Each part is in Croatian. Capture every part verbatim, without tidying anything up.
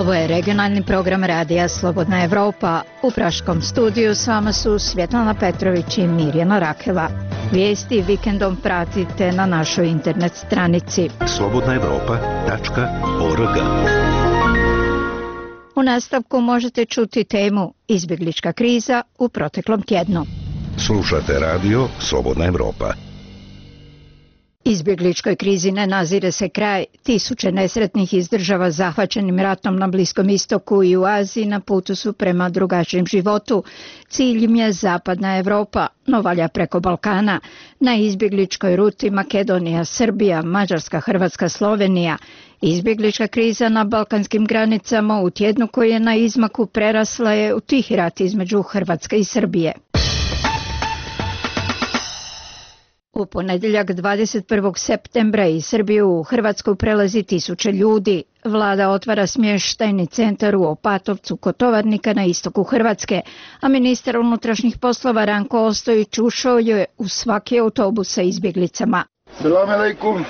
Ovo je regionalni program radija Slobodna Evropa. U praškom studiju s vama su Svjetlana Petrović i Mirjana Rakela. Vijesti vikendom pratite na našoj internet stranici slobodna evropa tačka org. U nastavku možete čuti temu Izbjeglička kriza u proteklom tjednu. Slušate radio Slobodna Evropa. Izbjegličkoj krizi ne nazire se kraj. Tisuće nesretnih iz država zahvaćenim ratom na Bliskom istoku i u Aziji na putu su prema drugačijem životu. Cilj im je Zapadna Evropa, no valja preko Balkana. Na izbjegličkoj ruti Makedonija, Srbija, Mađarska, Hrvatska, Slovenija. Izbjeglička kriza na balkanskim granicama u tjednu koji je na izmaku prerasla je u tihi rat između Hrvatske i Srbije. U ponedjeljak dvadeset prvog septembra iz Srbije u Hrvatsku prelazi tisuće ljudi. Vlada otvara smještajni centar u Opatovcu kod Tovarnika na istoku Hrvatske, a ministar unutrašnjih poslova Ranko Ostojić ušao je u svaki autobus sa izbjeglicama. Selam alaikum.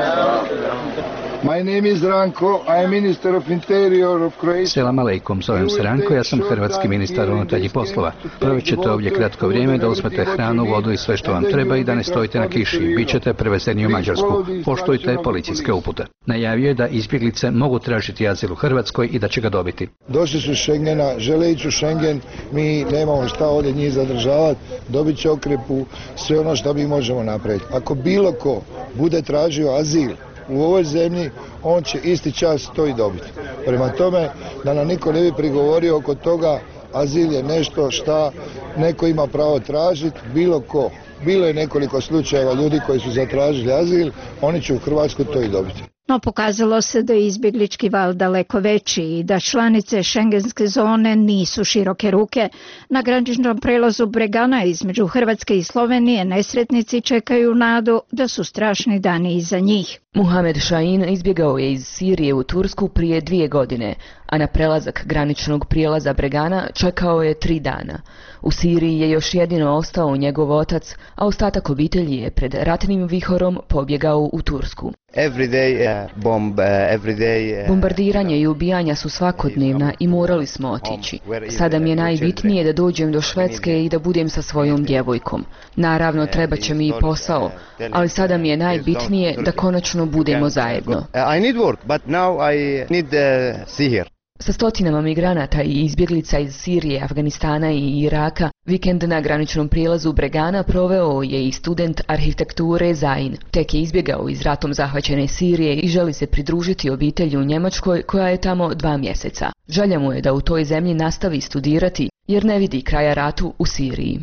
My name is Ranko, I am Minister of Interior of Croatia. Selam alaikum, zovem se Ranko, ja sam hrvatski ministar unutarnjih poslova. Provjećete ovdje kratko vrijeme da uzmete hranu, vodu i sve što vam treba i da ne stojite na kiši. Bićete prevezeni u Mađarsku. Poštujte policijske upute. Najavio je da izbjeglice mogu tražiti azil u Hrvatskoj i da će ga dobiti. Došli su iz Schengena, žele ići u Schengen, mi nemamo šta ovdje njih zadržavati, dobit će okrepu, sve ono što mi možemo napraviti. Ako bilo ko bude tražio azil u ovoj zemlji, on će isti čas to i dobiti. Prema tome, da nam niko ne bi prigovorio oko toga, azil je nešto šta neko ima pravo tražiti, bilo ko. Bilo je nekoliko slučajeva ljudi koji su zatražili azil, oni će u Hrvatskoj to i dobiti. No pokazalo se da je izbjeglički val daleko veći i da članice šengenske zone nisu široke ruke. Na graničnom prelazu Bregana između Hrvatske i Slovenije nesretnici čekaju nadu da su strašni dani iza njih. Muhamed Šahin izbjegao je iz Sirije u Tursku prije dvije godine, a na prelazak graničnog prijelaza Bregana čekao je tri dana. U Siriji je još jedino ostao njegov otac, a ostatak obitelji je pred ratnim vihorom pobjegao u Tursku. Every day, uh, bomb, uh, every day, uh, Bombardiranje i ubijanja su svakodnevna i morali smo otići. Sada mi je najbitnije da dođem do Švedske i da budem sa svojom djevojkom. Naravno, treba će mi i posao, ali sada mi je najbitnije da konačno budemo zajedno. I need work, but now I need uh, see here. Sa stotinama migranata i izbjeglica iz Sirije, Afganistana i Iraka, vikend na graničnom prijelazu Bregana proveo je i student arhitekture Zain. Tek je izbjegao iz ratom zahvaćene Sirije i želi se pridružiti obitelji u Njemačkoj koja je tamo dva mjeseca. Želja mu je da u toj zemlji nastavi studirati jer ne vidi kraja ratu u Siriji.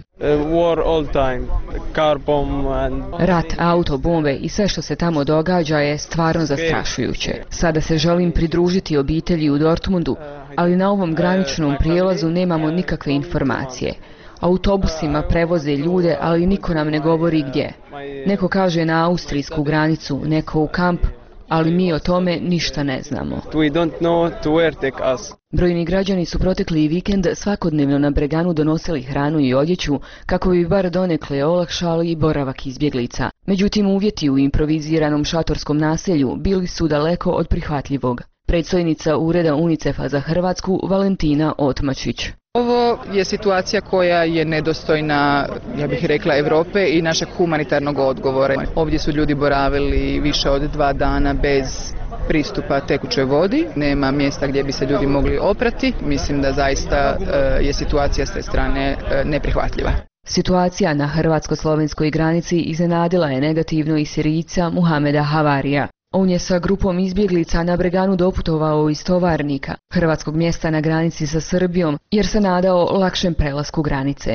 Rat, auto, bombe i sve što se tamo događa je stvarno zastrašujuće. Sada se želim pridružiti obitelji u Dortmundu, ali na ovom graničnom prijelazu nemamo nikakve informacije. Autobusima prevoze ljude, ali niko nam ne govori gdje. Neko kaže na austrijsku granicu, neko u kamp, ali mi o tome ništa ne znamo. Brojni građani su protekli vikend svakodnevno na Breganu donosili hranu i odjeću kako bi bar donekle olakšali boravak izbjeglica. Međutim, uvjeti u improviziranom šatorskom naselju bili su daleko od prihvatljivog. Predstojnica Ureda UNICEF-a za Hrvatsku Valentina Otmačić. Ovo je situacija koja je nedostojna, ja bih rekla, Europe i našeg humanitarnog odgovora. Ovdje su ljudi boravili više od dva dana bez pristupa tekućoj vodi, nema mjesta gdje bi se ljudi mogli oprati. Mislim da zaista je situacija s te strane neprihvatljiva. Situacija na hrvatsko-slovenskoj granici iznenadila je negativno i Sirijca Muhameda Havarija. On je sa grupom izbjeglica na Breganu doputovao iz Tovarnika, hrvatskog mjesta na granici sa Srbijom, jer se nadao lakšem prelasku granice.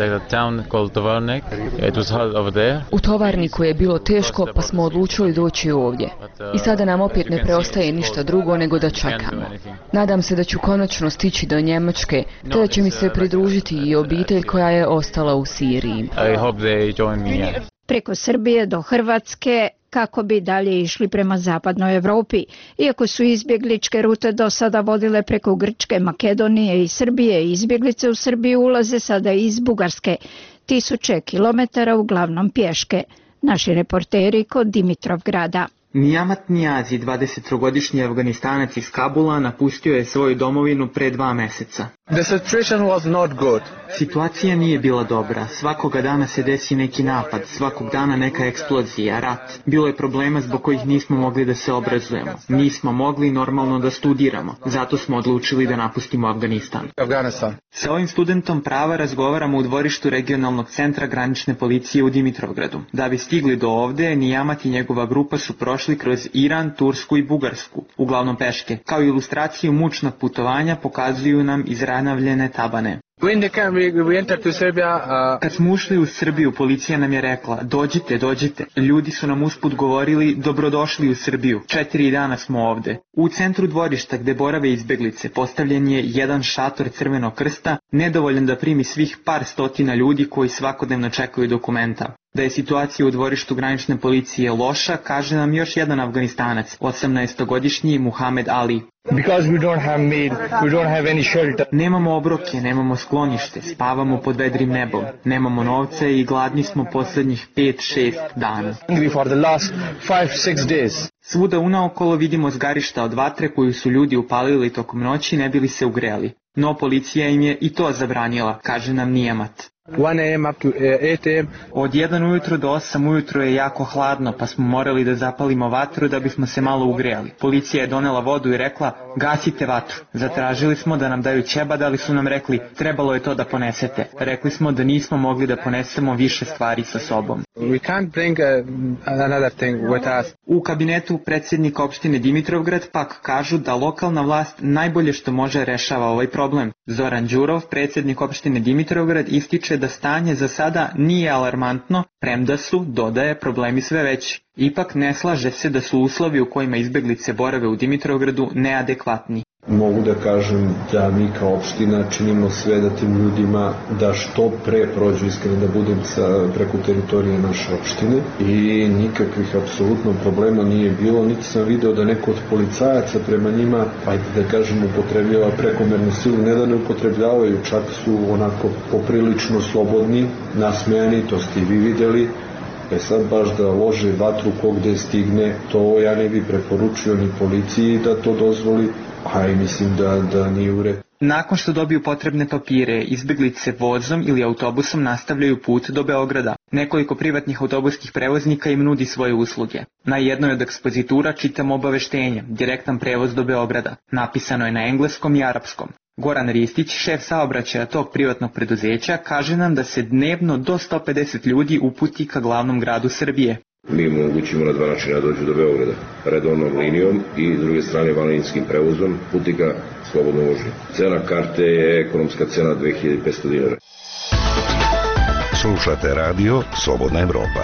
U Tovarniku je bilo teško, pa smo odlučili doći ovdje. I sada nam opet ne preostaje ništa drugo nego da čekamo. Nadam se da ću konačno stići do Njemačke, te da će mi se pridružiti i obitelj koja je ostala u Siriji. Preko Srbije do Hrvatske kako bi dalje išli prema zapadnoj Europi. Iako su izbjegličke rute do sada vodile preko Grčke, Makedonije i Srbije, izbjeglice u Srbiju ulaze sada iz Bugarske, tisuće kilometara uglavnom pješke. Naši reporteri kod Dimitrovgrada. Nijamat Nijazi, dvadesettrogodišnji Afganistanac iz Kabula, napustio je svoju domovinu pre dva meseca. The situation was not good. Situacija nije bila dobra. Svakoga dana se desi neki napad, svakog dana neka eksplozija, rat. Bilo je problema zbog kojih nismo mogli da se obrazujemo. Nismo mogli normalno da studiramo. Zato smo odlučili da napustimo Afganistan. Afganistan. Sa ovim studentom prava razgovaramo u dvorištu regionalnog centra granične policije u Dimitrovgradu. Da bi stigli do ovde, Nijamat i njegova grupa su prošli kroz Iran, Tursku i Bugarsku, uglavnom peške. Kao ilustraciju mučnog putovanja pokazuju nam izranavljene tabane. Kad smo ušli u Srbiju, policija nam je rekla, dođite, dođite. Ljudi su nam usput govorili, dobrodošli u Srbiju. Četiri dana smo ovde. U centru dvorišta gde borave izbeglice postavljen je jedan šator Crvenog krsta, nedovoljan da primi svih par stotina ljudi koji svakodnevno čekaju dokumenta. Da je situacija u dvorištu granične policije loša, kaže nam još jedan Afganistanac, osamnaestogodišnji Muhamed Ali. Because we don't have meat, we don't have any shelter. Nemamo obroke, nemamo sklonište, spavamo pod vedrim nebom, nemamo novce i gladni smo poslednjih pet šest dana. For the last five six days. Svuda unaokolo vidimo zgarišta od vatre koju su ljudi upalili tokom noći ne bili se ugreli. No policija im je i to zabranila, kaže nam Nijamat. one a m up to eight a m Od jedan ujutro do osam ujutro je jako hladno, pa smo morali da zapalimo vatru da bismo se malo ugrejali. Policija je donela vodu i rekla, gasite vatru. Zatražili smo da nam daju ćebad, ali su nam rekli, trebalo je to da ponesete. Rekli smo da nismo mogli da ponesemo više stvari sa sobom. We can't bring uh, another thing with us. U kabinetu predsjednika opštine Dimitrovgrad pak kažu da lokalna vlast najbolje što može rešava ovaj problem. Zoran Đurov, predsjednik opštine Dimitrovgrad, ističe da stanje za sada nije alarmantno, premda su, dodaje, problemi sve veći. Ipak ne slaže se da su uslovi u kojima izbeglice borave u Dimitrovgradu neadekvatni. Mogu da kažem da mi kao opština činimo sve da tim ljudima da što pre prođu, iskreno da budem sa, preko teritorije naše opštine i nikakvih apsolutno problema nije bilo, niti sam video da neko od policajaca prema njima, ajde da kažem, upotrebljava prekomernu silu, ne da ne upotrebljavaju, čak su onako poprilično slobodni, nasmejani, to ste i vi videli. E sad baš da lože vatru ko gde stigne, to ja ne bi preporučio ni policiji da to dozvoli, a i mislim da, da nije u redu. Nakon što dobiju potrebne papire, izbeglice vozom ili autobusom nastavljaju put do Beograda. Nekoliko privatnih autobuskih prevoznika im nudi svoje usluge. Na jednoj od ekspozitura čitamo obaveštenje, direktan prevoz do Beograda. Napisano je na engleskom i arapskom. Goran Ristić, šef saobraćaja tog privatnog preduzeća, kaže nam da se dnevno do sto pedeset ljudi uputi ka glavnom gradu Srbije. Mi omogućimo na dva načina dođu do Beograda, redovnom linijom i s druge strane vanlinskim prevozom, putnika slobodno vožnje. Cena karte je ekonomska cena dve hiljade petsto dinara. Slušate radio Slobodna Evropa.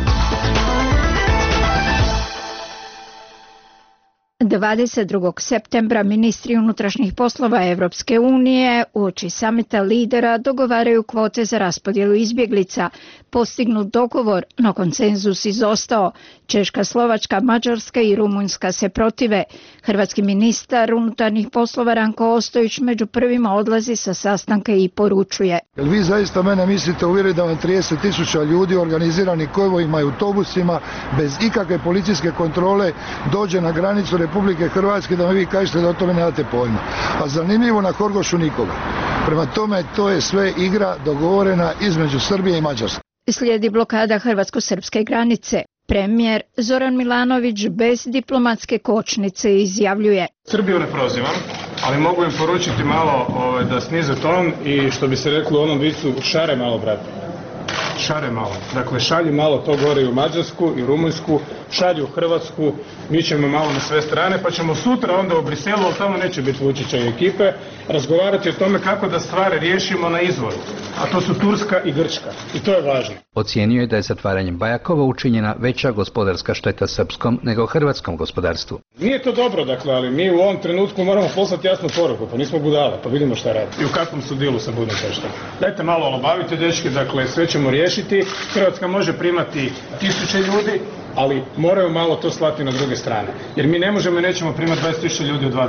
dvadeset drugog septembra ministri unutrašnjih poslova Evropske unije uoči samita lidera dogovaraju kvote za raspodjelu izbjeglica. Postignut dogovor, no konsenzus izostao. Češka, Slovačka, Mađarska i Rumunjska se protive. Hrvatski ministar unutarnjih poslova Ranko Ostojić među prvima odlazi sa sastanka i poručuje. Jel vi zaista mene mislite uvjeriti da vam trideset tisuća ljudi organizirani konvojima i autobusima bez ikakve policijske kontrole dođe na granicu Republike Hrvatske da mi vi kažete da o tome nemate pojma. A zanimljivo, na Horgošu nikoga. Prema tome, to je sve igra dogovorena između Srbije i Mađarske. Slijedi blokada hrvatsko-srpske granice. Premijer Zoran Milanović bez diplomatske kočnice izjavljuje. Srbiju ne prozivam, ali mogu im poručiti malo ovaj, da snize ton i što bi se reklo u onom vicu, šare malo, brate. Šare malo. Dakle, šalju malo to gore i u Mađarsku i Rumunjsku, šalju u Hrvatsku, mi ćemo malo na sve strane, pa ćemo sutra onda u Briselu, ali tamo neće biti Vučića i ekipe, razgovarati o tome kako da stvari riješimo na izvoru. A to su Turska i Grčka. I to je važno. Ocijenio je da je zatvaranjem Bajakova učinjena veća gospodarska šteta srpskom nego hrvatskom gospodarstvu. Nije to dobro, dakle, ali mi u ovom trenutku moramo poslati jasnu poruku, pa nismo budale, pa vidimo šta radi. I u kakvom su dilu sa Budimpeštom. Dajte malo olabavite, dečki, dakle, sve ćemo riješiti. Hrvatska može primati tisuće ljudi, ali moraju malo to slati na druge strane. Jer mi ne možemo i nećemo primati dvadeset tisuća ljudi u dva dana.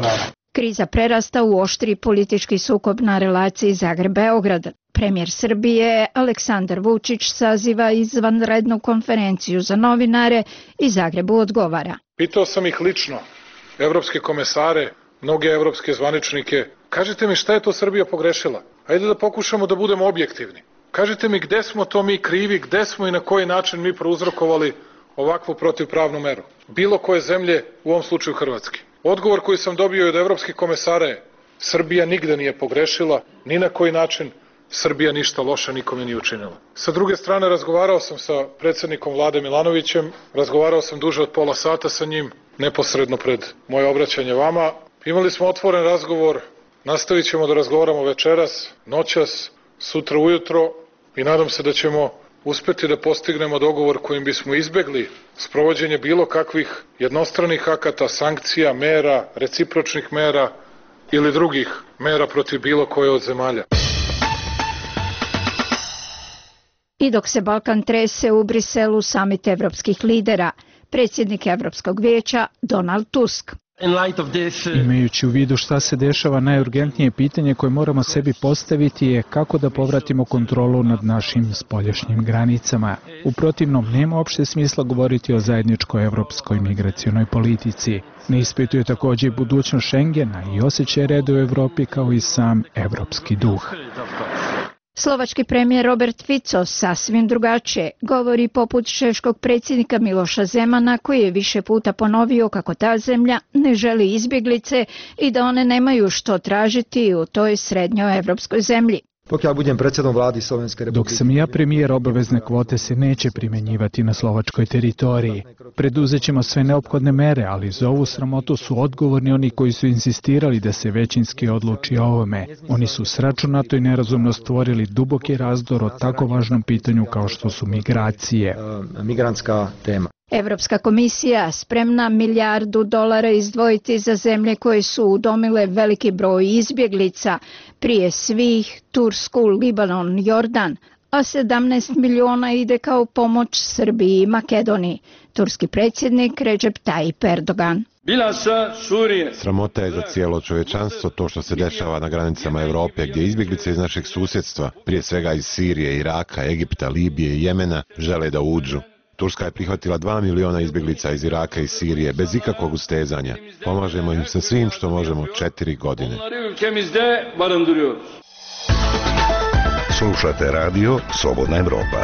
Kriza prerasta u oštri politički sukob na relaciji Zagreb-Beograd. Premijer Srbije Aleksandar Vučić saziva izvanrednu konferenciju za novinare i Zagrebu odgovara. Pitao sam ih lično, evropske komesare, mnoge evropske zvaničnike, kažite mi šta je to Srbija pogrešila? Ajde da pokušamo da budemo objektivni. Kažite mi gde smo to mi krivi, gde smo i na koji način mi prouzrokovali ovakvu protivpravnu meru. Bilo koje zemlje, u ovom slučaju Hrvatske. Odgovor koji sam dobio od evropskih komesara je: Srbija nigde nije pogrešila, ni na koji način, Srbija ništa loše nikome nije učinila. Sa druge strane, razgovarao sam sa predsjednikom Vlade Milanovićem, razgovarao sam duže od pola sata sa njim, neposredno pred moje obraćanje vama. Imali smo otvoren razgovor, nastavit ćemo da razgovaramo večeras, noćas, sutra ujutro i nadam se da ćemo uspeti da postignemo dogovor kojim bismo izbegli sprovođenje bilo kakvih jednostranih akata, sankcija, mera, recipročnih mera ili drugih mera protiv bilo koje od zemalja. I dok se Balkan trese u Briselu samit evropskih lidera, predsjednik Evropskog vijeća Donald Tusk. Imajući u vidu šta se dešava, najurgentnije pitanje koje moramo sebi postaviti je kako da povratimo kontrolu nad našim spoljašnjim granicama. U protivnom, nema opšte smisla govoriti o zajedničkoj evropskoj migracionoj politici. Ne ispituje također i budućnost Schengena i osjećaj reda u Evropi kao i sam evropski duh. Slovački premijer Robert Fico sasvim drugačije govori poput češkog predsjednika Miloša Zemana, koji je više puta ponovio kako ta zemlja ne želi izbjeglice i da one nemaju što tražiti u toj srednjoevropskoj zemlji. Dok sam ja premijer, obavezne kvote se neće primjenjivati na slovačkoj teritoriji. Preduzet ćemo sve neophodne mere, ali za ovu sramotu su odgovorni oni koji su insistirali da se većinski odluči o ovome. Oni su sračunato i nerazumno stvorili duboki razdor o tako važnom pitanju kao što su migracije. Migrantska tema. Evropska komisija spremna milijardu dolara izdvojiti za zemlje koje su udomile veliki broj izbjeglica, prije svih Tursku, Libanon, Jordan, a sedamnaest miliona ide kao pomoć Srbiji i Makedoniji. Turski predsjednik Recep Tayyip Erdogan. Sramota je za cijelo čovječanstvo to što se dešava na granicama Europe, gdje izbjeglice iz našeg susjedstva, prije svega iz Sirije, Iraka, Egipta, Libije i Jemena, žele da uđu. Turska je prihvatila dva miliona izbjeglica iz Iraka i Sirije bez ikakvog ustezanja. Pomažemo im sa svim što možemo četiri godine. Slušate radio Slobodna Evropa.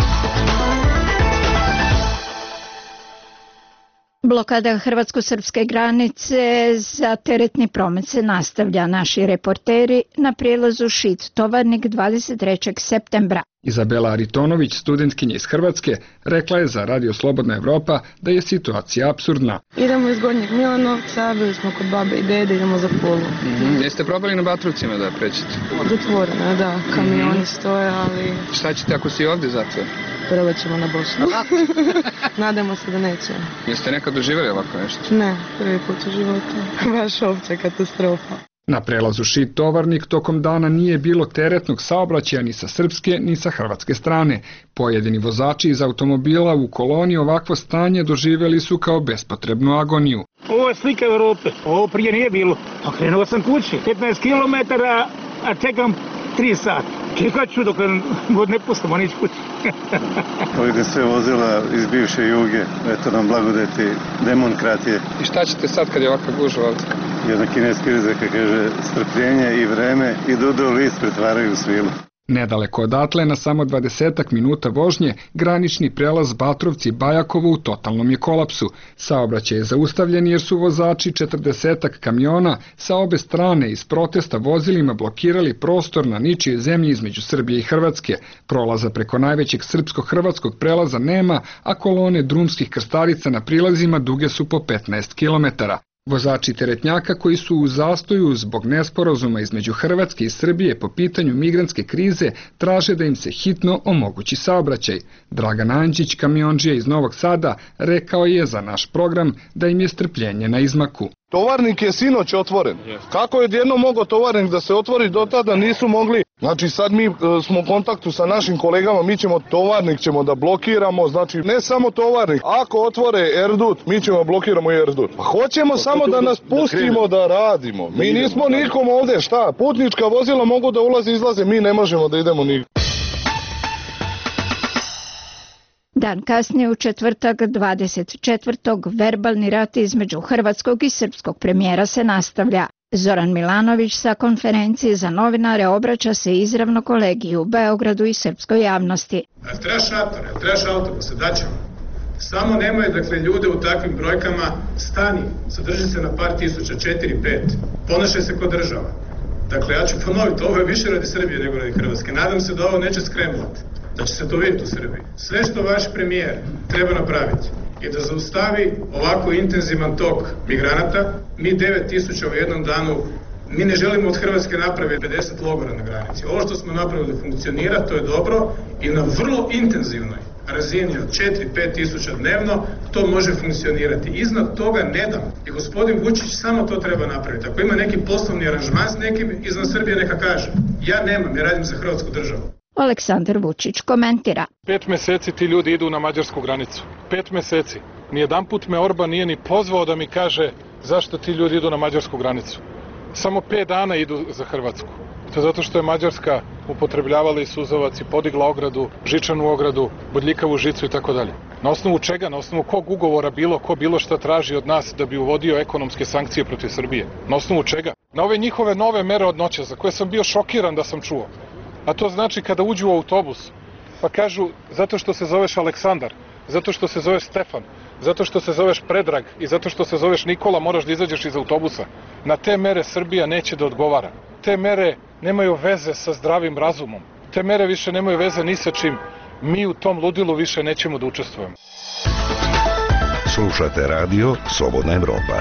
Blokada hrvatsko-srpske granice za teretni promet se nastavlja. Naši reporteri na prijelazu Šid-Tovarnik dvadeset trećeg septembra. Izabela Aritonović, studentkinja iz Hrvatske, rekla je za Radio Slobodna Evropa da je situacija apsurdna. Idemo iz Gornjeg Milanovca, bili smo kod babe i dede, idemo za Pulu. Mm-hmm. Jeste probali na Batrovcima da prećete? Zatvoreno, da, kamioni mm-hmm. stoje, ali... Šta ćete ako si ovdje zatvor? Probat ćemo na Bosnu. Nadamo se da nećemo. Jeste nekad doživjeli ovako nešto? Ne, prvi put u životu. Baš opća katastrofa. Na prelazu Šid-Tovarnik tokom dana nije bilo teretnog saobraćaja ni sa srpske ni sa hrvatske strane. Pojedini vozači iz automobila u koloni ovakvo stanje doživjeli su kao bespotrebnu agoniju. Ovo je slika Europe, ovo prije nije bilo. Okrenuo sam kući, petnaest kilometara, a čekam tri sata. Čekat ću dok god ne pustimo nić kući. Ovdje sve vozila iz bivše Juge, eto nam blagodeti demokratije. I šta ćete sad kad je ovakva gužva ovdje? Jedna kineska izreka kaže strpljenje i vreme i dudo list pretvaraju u svilu. Nedaleko odatle, na samo dvadesetak minuta vožnje, granični prelaz Batrovci-Bajakovo u totalnom je kolapsu. Saobraćaj je zaustavljen jer su vozači četrdesetak kamiona sa obe strane iz protesta vozilima blokirali prostor na ničijoj zemlji između Srbije i Hrvatske. Prolaza preko najvećeg srpsko-hrvatskog prelaza nema, a kolone drumskih krstarica na prilazima duge su po petnaest kilometara. Vozači teretnjaka koji su u zastoju zbog nesporazuma između Hrvatske i Srbije po pitanju migrantske krize traže da im se hitno omogući saobraćaj. Dragan Andžić, kamiondžija iz Novog Sada, rekao je za naš program da im je strpljenje na izmaku. Tovarnik je sinoć otvoren. Kako je jedno mogao tovarnik da se otvori, do tada nisu mogli Znači sad mi e, smo u kontaktu sa našim kolegama, mi ćemo tovarnik ćemo da blokiramo, znači ne samo tovarnik, ako otvore Erdut, mi ćemo blokiramo i Erdut. Pa hoćemo pa, samo da nas pustimo da, da radimo, mi nismo nikom ovdje, šta, putnička vozila mogu da ulaze i izlaze, mi ne možemo da idemo nigdje. Dan kasnije u četvrtak dvadeset četvrtog verbalni rat između hrvatskog i srpskog premijera se nastavlja. Zoran Milanović sa konferencije za novinare obraća se izravno kolegiji u Beogradu i srpskoj javnosti. A treba šatore, trebaš autobuse, daćemo. Samo nemoj, dakle, ljude u takvim brojkama, stani, zadrži se na par tisuća, četiri, pet, ponašaj se kao država. Dakle, ja ću ponoviti, ovo je više radi Srbije nego radi Hrvatske. Nadam se da ovo neće skremlati, da će se to vidjeti u Srbiji. Sve što vaš premijer treba napraviti i da zaustavi ovako intenzivan tok migranata. Mi devet tisuća u jednom danu, mi ne želimo od Hrvatske napraviti pedeset logora na granici. Ovo što smo napravili funkcionira, to je dobro i na vrlo intenzivnoj razini od četiri do pet tisuća dnevno to može funkcionirati. Iznad toga ne dam. I gospodin Vučić samo to treba napraviti. Ako ima neki poslovni aranžman s nekim izvan Srbije, neka kaže. Ja nemam, ja radim za Hrvatsku državu. Aleksandar Vučić komentira. Pet meseci ti ljudi idu na mađarsku granicu. Pet meseci. Nijedanput me Orban nije ni pozvao da mi kaže zašto ti ljudi idu na mađarsku granicu. Samo pet dana idu za Hrvatsku. To je zato što je Mađarska upotrebljavala i suzovac i podigla ogradu, žičanu ogradu, bodljikavu žicu i tako dalje. Na osnovu čega, na osnovu kog ugovora bilo ko bilo šta traži od nas da bi uvodio ekonomske sankcije protiv Srbije? Na osnovu čega? Na ove njihove nove mere od noće za koje sam bio šokiran da sam čuo. A to znači kada uđu u autobus, pa kažu zato što se zoveš Aleksandar, zato što se zoveš Stefan, zato što se zoveš Predrag i zato što se zoveš Nikola moraš da izađeš iz autobusa. Na te mere Srbija neće da odgovara. Te mere nemaju veze sa zdravim razumom. Te mere više nemaju veze ni sa čim. Mi u tom ludilu više nećemo da učestvujemo. Slušate radio Slobodna Evropa.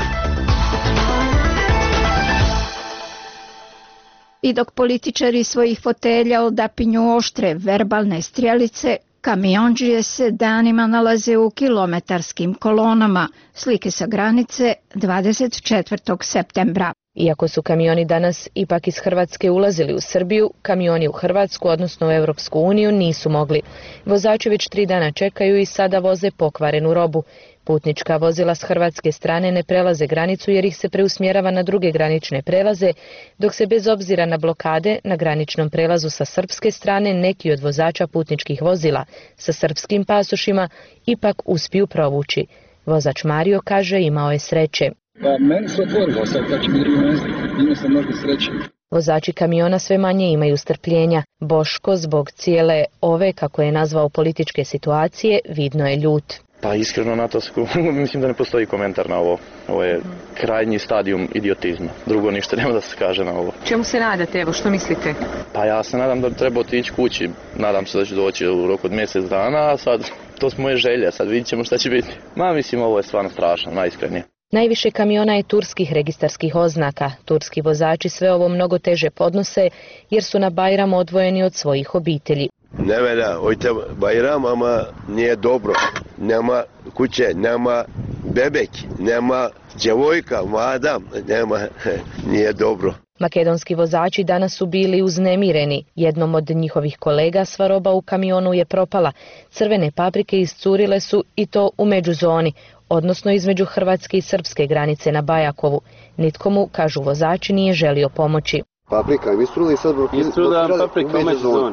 I dok političari svojih fotelja odapinju oštre verbalne strijelice, kamiondžije se danima nalaze u kilometarskim kolonama. Slike sa granice dvadeset četvrtog septembra. Iako su kamioni danas ipak iz Hrvatske ulazili u Srbiju, kamioni u Hrvatsku, odnosno u Europsku uniju, nisu mogli. Vozači već tri dana čekaju i sada voze pokvarenu robu. Putnička vozila s hrvatske strane ne prelaze granicu jer ih se preusmjerava na druge granične prelaze, dok se bez obzira na blokade na graničnom prelazu sa srpske strane neki od vozača putničkih vozila sa srpskim pasošima ipak uspiju provući. Vozač Mario kaže imao je sreće. Pa meni se otvorilo sad, kad će mi drugi mezdi, imao sam možda sreće. Vozači kamiona sve manje imaju strpljenja. Boško zbog cijele ove, kako je nazvao, političke situacije, vidno je ljut. Pa iskreno na to mislim da ne postoji komentar na ovo. Ovo je krajnji stadijum idiotizma. Drugo ništa nema da se kaže na ovo. Čemu se nadate, evo, što mislite? Pa ja se nadam da treba otići kući. Nadam se da ću doći u roku od mjesec dana, a sad to su moje želje, sad vidit ćemo šta će biti. Ma mislim ovo je stvarno strašno, najiskrenije. Najviše kamiona je turskih registarskih oznaka. Turski vozači sve ovo mnogo teže podnose jer su na Bajram odvojeni od svojih obitelji. Ne velja, ojte Bajram, ama nije dobro. Nema kuće, nema bebek, nema djevojka, mlada, nema, nije dobro. Makedonski vozači danas su bili uznemireni. Jednom od njihovih kolega sva roba u kamionu je propala. Crvene paprike iscurile su i to u međuzoni, odnosno između hrvatske i srpske granice na Bajakovu. Nitko mu, kažu vozači, nije želio pomoći. Paprika, im istruli sad Istrula paprika u međuzoni.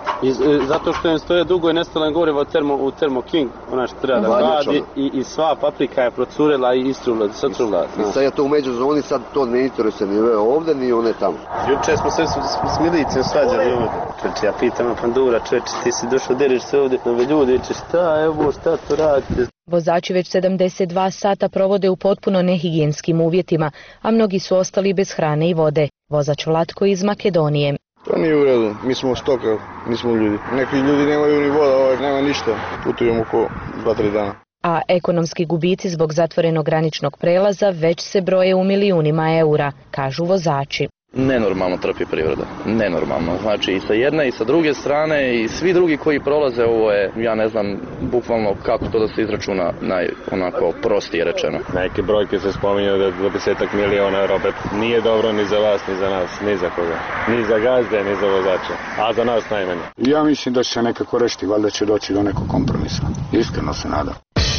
Zato što im stoje dugo i nestalo gorivo termo, u Thermo King, ona što treba da radi, i, i sva paprika je procurela i istrula, satrula. I sad je to u međuzoni, sad to ne interesuje ni ovdje, ni one tamo. Juče smo se s, s milicijom svađali ovdje. Čeče, ja pitam Pandura, čeče, ti si došao, deriš se ovdje, nove ljudi, če šta, evo, šta to radite? Vozači već sedamdeset dva sata provode u potpuno nehigijenskim uvjetima, a mnogi su ostali bez hrane i vode. Vozač Vlatko iz Makedonije. To nije u redu, mi smo stoka, nismo ljudi. Neki ljudi nemaju ni voda, ovaj, nema ništa, putujemo oko dva tri dana. A ekonomski gubici zbog zatvorenog graničnog prelaza već se broje u milijunima eura, kažu vozači. Nenormalno trpi privreda, nenormalno. Znači i sa jedne i sa druge strane i svi drugi koji prolaze ovo je, ja ne znam bukvalno kako to da se izračuna naj, onako prostije rečeno. Neke brojke se spominju da je dvadesetak miliona eura, opet nije dobro ni za vas, ni za nas, ni za koga. Ni za gazde, ni za vozače, a za nas najmanje. Ja mislim da će se nekako rešiti, valjda će doći do nekog kompromisa. Iskreno se nadam.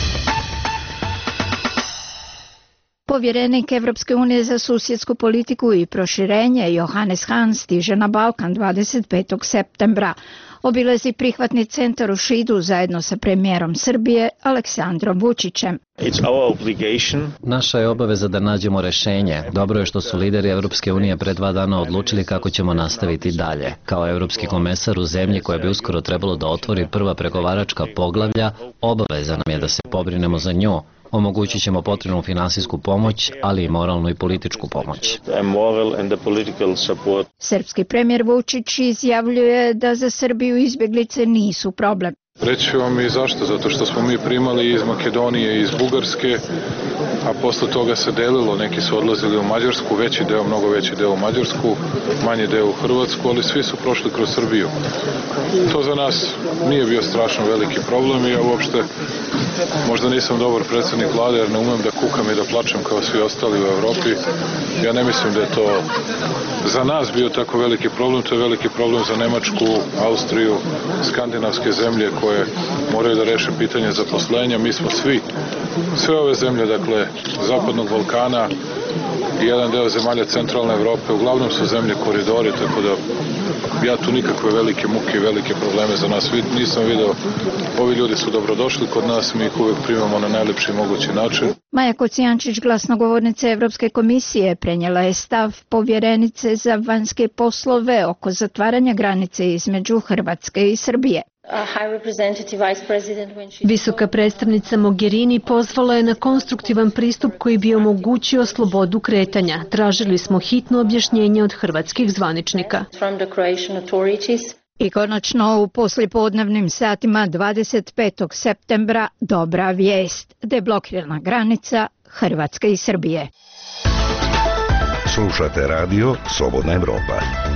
Povjerenik Evropske unije za susjedsku politiku i proširenje Johannes Hahn stiže na Balkan dvadeset petog septembra. Obilazi prihvatni centar u Šidu zajedno sa premijerom Srbije Aleksandrom Vučićem. Naša je obaveza da nađemo rešenje. Dobro je što su lideri Evropske unije pre dva dana odlučili kako ćemo nastaviti dalje. Kao evropski komesar u zemlji koja bi uskoro trebalo da otvori prva pregovaračka poglavlja, obaveza nam je da se pobrinemo za nju. Omogućit ćemo potrebnu finansijsku pomoć, ali i moralnu i političku pomoć. Srpski premijer Vučić izjavljuje da za Srbiju izbjeglice nisu problem. Reći vam i zašto, zato što smo mi primali iz Makedonije i iz Bugarske, a posle toga se delilo, neki su odlazili u Mađarsku, veći deo, mnogo veći deo u Mađarsku, manji deo u Hrvatsku, ali svi su prošli kroz Srbiju. To za nas nije bio strašno veliki problem i ja uopšte možda nisam dobar predsjednik vlade jer ne umem da kukam i da plačem kao svi ostali u Evropi. Ja ne mislim da je to za nas bio tako veliki problem, to je veliki problem za Nemačku, Austriju, skandinavske zemlje koje moraju da reše pitanje zaposlenja. Mi smo svi, sve ove zemlje, dakle, Zapadnog Balkana i jedan deo zemalja centralne Evrope, uglavnom su zemlje koridori, tako da ja tu nikakve velike muke i velike probleme za nas nisam video. Ovi ljudi su dobrodošli kod nas, mi ih uvijek primamo na najlepši mogući način. Maja Kocijančić, glasnogovornica Evropske komisije, prenijela je stav povjerenice za vanjske poslove oko zatvaranja granice između Hrvatske i Srbije. Visoka predstavnica Mogherini pozvala je na konstruktivan pristup koji bi omogućio slobodu kretanja. Tražili smo hitno objašnjenje od hrvatskih zvaničnika. I konačno u poslijepodnevnim satima dvadeset petog septembra dobra vijest. Deblokirana granica Hrvatske i Srbije. Slušate radio Slobodna Evropa.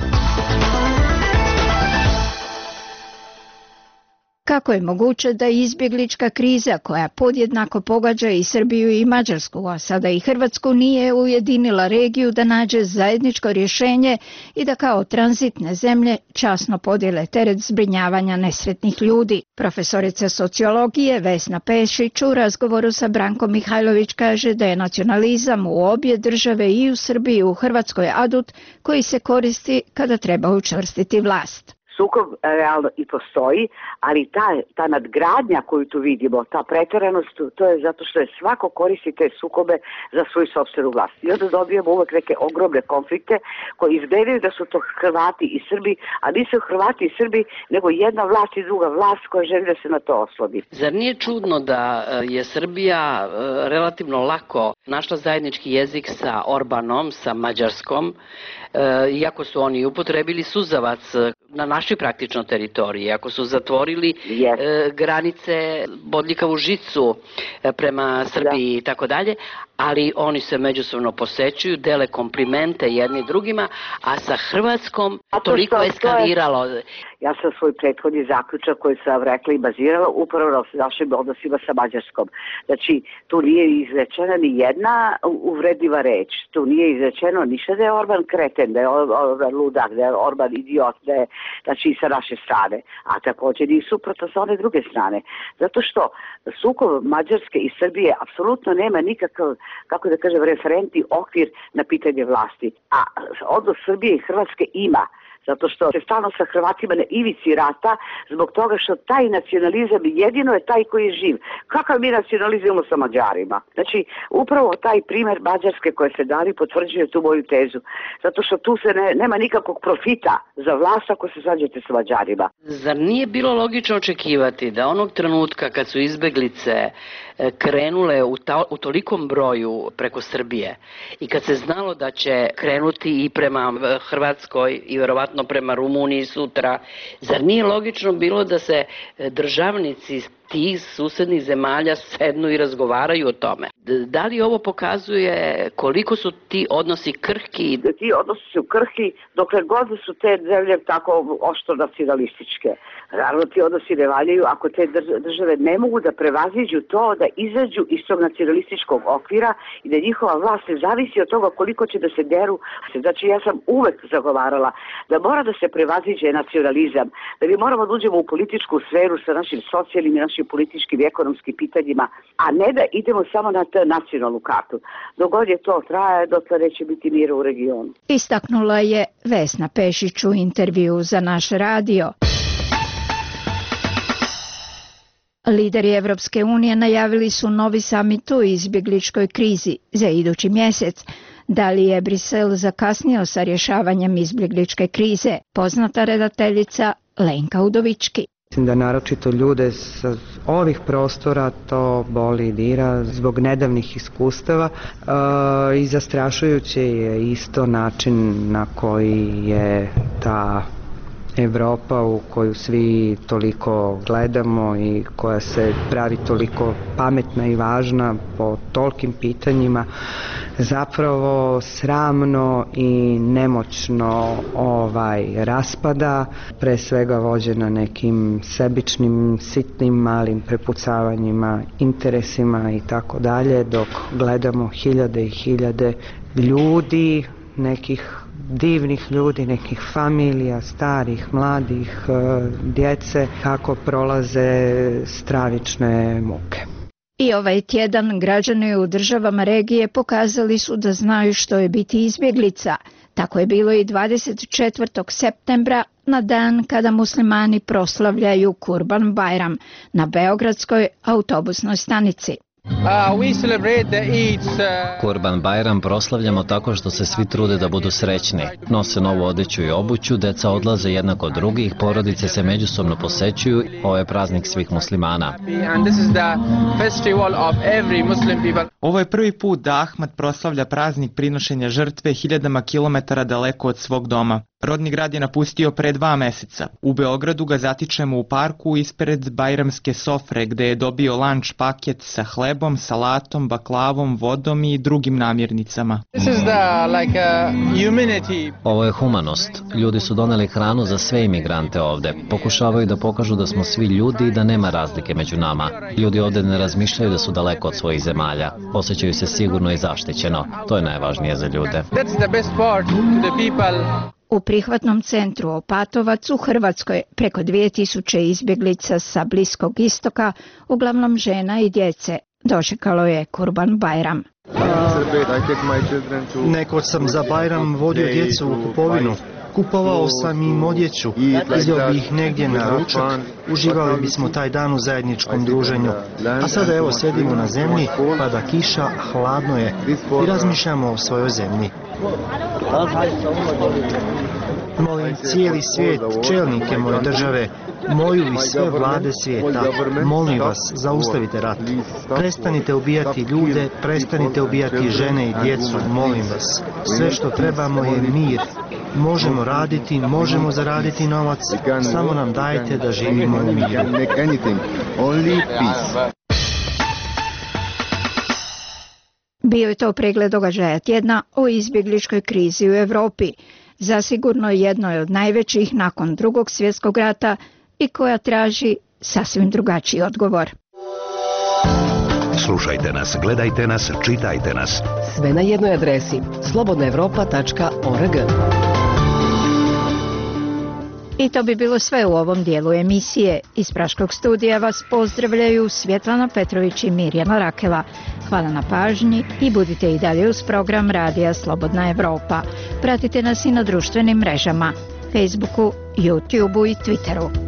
Kako je moguće da izbjeglička kriza koja podjednako pogađa i Srbiju i Mađarsku, a sada i Hrvatsku, nije ujedinila regiju da nađe zajedničko rješenje i da kao tranzitne zemlje časno podijele teret zbrinjavanja nesretnih ljudi? Profesorica sociologije Vesna Pešić u razgovoru sa Brankom Mihajlović kaže da je nacionalizam u obje države, i u Srbiji i u Hrvatskoj, adut koji se koristi kada treba učvrstiti vlast. Sukob realno i postoji, ali ta, ta nadgradnja koju tu vidimo, ta pretjeranost, to je zato što je svako koristi te sukobe za svoju sopstvenu vlast. I onda dobijemo uvek neke ogromne konflikte koji izgledaju da su to Hrvati i Srbi, a nisu Hrvati i Srbi, nego jedna vlast i druga vlast koja želi da se na to oslodi. Zar nije čudno da je Srbija relativno lako našla zajednički jezik sa Orbanom, sa Mađarskom, iako su oni upotrebili suzavac na našoj praktično teritoriji, ako su zatvorili yes. e, granice, bodljikavu žicu e, prema Srbiji da. i tako dalje, ali oni se međusobno posećuju, dele komplimente jedni drugima, a sa Hrvatskom a to toliko što, eskaliralo. To je, ja sam svoj prethodni zaključak koji sam rekla i bazirala upravo na našim odnosima sa Mađarskom. Znači, tu nije izrečena ni jedna uvredljiva reč, tu nije izrečeno ništa da je Orban kreten, da je Orban ludak, da je Orban idiot, da je, znači i sa naše strane, a također i suprotno sa one druge strane. Zato što sukob Mađarske i Srbije apsolutno nema nikakav, kako da kažem, referentni okvir na pitanje vlasti. A odnos Srbije i Hrvatske ima, zato što se stalno sa Hrvatima na ivici rata, zbog toga što taj nacionalizam jedino je taj koji je živ. Kakav mi nacionalizujemo sa Mađarima? Znači, upravo taj primjer Mađarske koje se dali potvrđuje tu moju tezu. Zato što tu se ne, nema nikakvog profita za vlast ako se sađete sa Mađarima. Zar nije bilo logično očekivati da onog trenutka kad su izbeglice krenule u, ta, u tolikom broju preko Srbije i kad se znalo da će krenuti i prema Hrvatskoj i vjerovatno prema Rumuniji sutra, zar nije logično bilo da se državnici tih susednih zemalja sednu i razgovaraju o tome. Da li ovo pokazuje koliko su ti odnosi krhki? Ti odnosi su krhki dokle god su te zemlje tako oštro nacionalističke. Naravno, ti odnosi ne valjaju ako te države ne mogu da prevaziđu to, da izađu iz tog nacionalističkog okvira i da njihova vlast ne zavisi od toga koliko će da se deru. Znači, ja sam uvek zagovarala da mora da se prevaziđe nacionalizam, da mi moramo da uđemo u političku sferu sa našim socijalnim i našim političkim i ekonomskim pitanjima, a ne da idemo samo na t nacionalnu kartu. Dogod je to traje, dotle neće biti mira u regionu. Istaknula je Vesna Pešić u intervju za naš radio. Lideri Evropske unije najavili su novi samit o izbjegličkoj krizi za idući mjesec. Da li je Brisel zakasnio sa rješavanjem izbjegličke krize? Poznata redateljica Lenka Udovički. Mislim da naročito ljude sa ovih prostora to boli i dira zbog nedavnih iskustava e, i zastrašujuće je isto način na koji je ta Evropa u koju svi toliko gledamo i koja se pravi toliko pametna i važna po tolikim pitanjima zapravo sramno i nemoćno ovaj raspada, pre svega vođena nekim sebičnim, sitnim, malim prepucavanjima, interesima i tako dalje, dok gledamo hiljade i hiljade ljudi, nekih divnih ljudi, nekih familija, starih, mladih, djece, kako prolaze stravične muke. I ovaj tjedan građani u državama regije pokazali su da znaju što je biti izbjeglica. Tako je bilo i dvadeset četvrtog septembra, na dan kada muslimani proslavljaju Kurban Bajram na beogradskoj autobusnoj stanici. Uh, we celebrate the Eid. Uh... Kurban Bajram proslavljamo tako što se svi trude da budu srećni. Nose novu odeću i obuću, deca odlaze jednako od drugih, porodice se međusobno posećuju. Ovo je praznik svih muslimana. And this is the festival of every Muslim people. Ovo je prvi put da Ahmad proslavlja praznik prinošenja žrtve hiljadama kilometara daleko od svog doma. Rodni grad je napustio pre dva meseca. U Beogradu ga zatičemo u parku ispred bajramske sofre gde je dobio lanč paket sa hlebom, salatom, baklavom, vodom i drugim namirnicama. This is the, like, uh, humanity. Ovo je humanost. Ljudi su doneli hranu za sve imigrante ovde. Pokušavaju da pokažu da smo svi ljudi i da nema razlike među nama. Ljudi ovde ne razmišljaju da su daleko od svojih zemalja. Osjećaju se sigurno i zaštićeno. To je najvažnije za ljude. That's the best part to the people. U prihvatnom centru Opatovac u Hrvatskoj preko dvije tisuće izbjeglica sa Bliskog istoka, uglavnom žena i djece, dočekalo je Kurban Bajram. Nekoć sam za Bajram vodio djecu u kupovinu. Kupovao sam im odjeću, izveo bi ih negdje na ručak, uživali bismo taj dan u zajedničkom druženju. A sada evo sjedimo na zemlji, pada kiša, hladno je i razmišljamo o svojoj zemlji. Molim cijeli svijet, čelnike moje države, moju i sve vlade svijeta, molim vas, zaustavite rat. Prestanite ubijati ljude, prestanite ubijati žene i djecu, molim vas. Sve što trebamo je mir. Možemo raditi, možemo zaraditi novac, samo nam dajte da živimo u miru. Bio je to pregled događaja tjedna o izbjegličkoj krizi u Europi, zasigurno jednoj od najvećih nakon Drugog svjetskog rata i koja traži sasvim drugačiji odgovor. Slušajte nas, gledajte nas, čitajte nas. Sve na jednoj adresi slobodna evropa tačka org. I to bi bilo sve u ovom dijelu emisije. Iz Praškog studija vas pozdravljaju Svjetlana Petrović i Mirjana Rakela. Hvala na pažnji i budite i dalje uz program Radija Slobodna Evropa. Pratite nas i na društvenim mrežama, Facebooku, YouTubeu i Twitteru.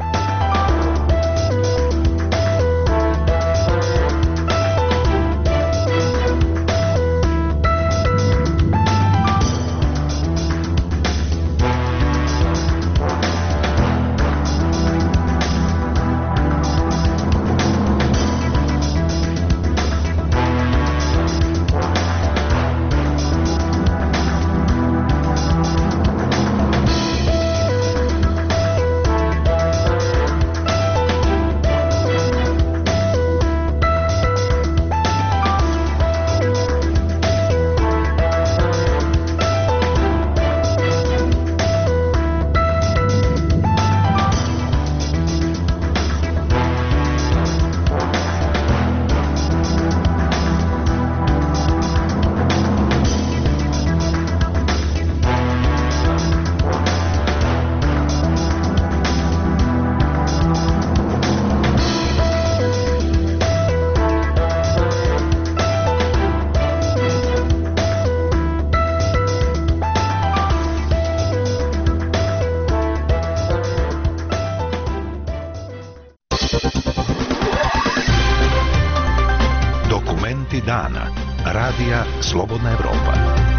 dana. Radija Slobodna Evropa.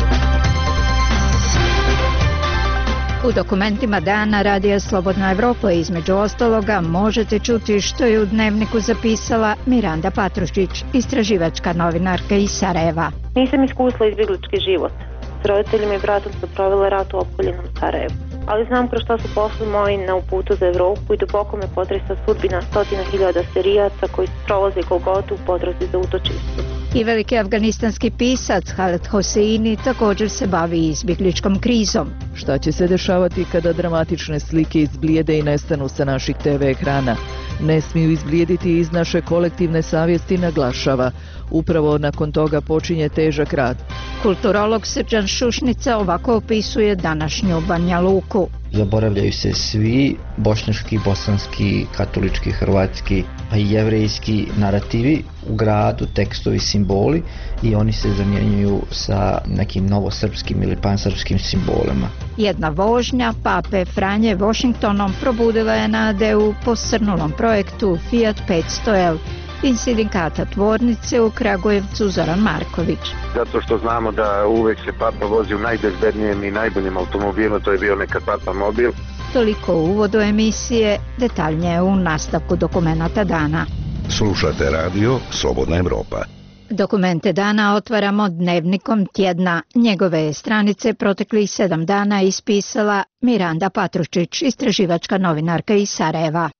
U dokumentima dana Radija Slobodna Evropa između ostaloga možete čuti što je u dnevniku zapisala Miranda Patrušić, istraživačka novinarka iz Sarajeva. Nisam iskusila izbjeglički život. S roditeljima i bratom sam provela rat u opkoljenom Sarajevu. Ali znam kroz šta su pošli moji na uputu za Evropu i duboko me potresa sudbina stotina hiljada Sirijaca koji prolaze Golgotu u potrazi za utočište. I veliki afganistanski pisac Khaled Hosseini također se bavi izbjegličkom krizom. Šta će se dešavati kada dramatične slike izblijede i nestanu sa naših te ve ekrana? Ne smiju izblijediti iz naše kolektivne savjesti, naglašava. Upravo nakon toga počinje težak rad. Kulturolog Srđan Šušnica ovako opisuje današnju Banja Luku. Zaboravljaju se svi bošnjački, bosanski, katolički, hrvatski, pa i jevrejski narativi u gradu, tekstovi, simboli i oni se zamjenjuju sa nekim novosrpskim ili pansrpskim simbolima. Jedna vožnja Pape Franje Washingtonom probudila je nade u posrnulom projektu Fiat petsto L iz sindikata tvornice u Kragujevcu Zoran Marković. Zato što znamo da uvek se Papa vozi u najbezbednijem i najboljem automobilu, to je bio nekad Papa mobil. Toliko u uvodu emisije, detaljnije u nastavku dokumenata dana. Slušate radio Slobodna Evropa. Dokumente dana otvaramo dnevnikom tjedna. Njegove stranice proteklih sedam dana ispisala Miranda Patrušić, istraživačka novinarka iz Sarajeva.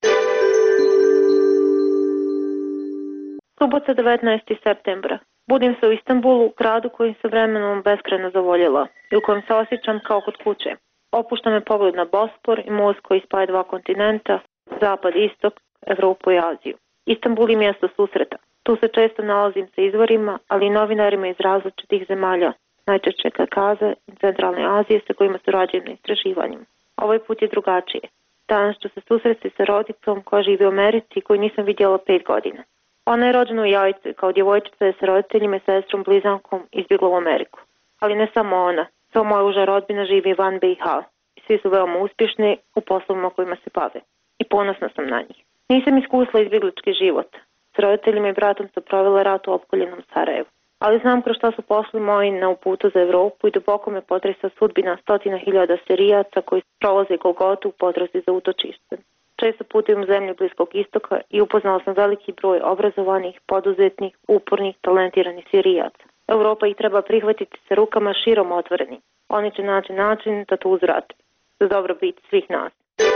Subota devetnaesti septembra. Budim se u Istanbulu, gradu kojim se vremenom beskrajno zavoljela i u kojem se osjećam kao kod kuće. Opušta me pogled na Bospor i most koji spaja dva kontinenta, zapad i istok, Evropu i Aziju. Istanbul je mjesto susreta. Tu se često nalazim sa izvorima, ali i novinarima iz različitih zemalja, najčešće Kavkaza i Centralne Azije sa kojima surađujem na istraživanjima. Ovaj put je drugačije. Danas ću se susresti sa rodicom koja živi u Americi i koju nisam vidjela pet godina. Ona je rođena u Jajcu i kao djevojčica je sa roditeljima i sestrom blizankom izbjegla u Ameriku. Ali ne samo ona, sva moja uža rodbina živi van be i ha i svi su veoma uspješni u poslovima kojima se bave. I ponosna sam na njih. Nisam iskusila izbjeglički život. S roditeljima i bratom sam provela rat u opkoljenom Sarajevu. Ali znam kroz šta su pošli moji na uputu za Evropu i duboko me potresa sudbina stotina hiljada Sirijaca koji prolaze Golgotu u potrazi za utočište. Često putujem u zemlju Bliskog istoka i upoznala sam veliki broj obrazovanih, poduzetnih, upornih, talentiranih Sirijaca. Europa ih treba prihvatiti sa rukama širom otvorenim. Oni će naći način da to uzvrate. Za dobrobit svih nas.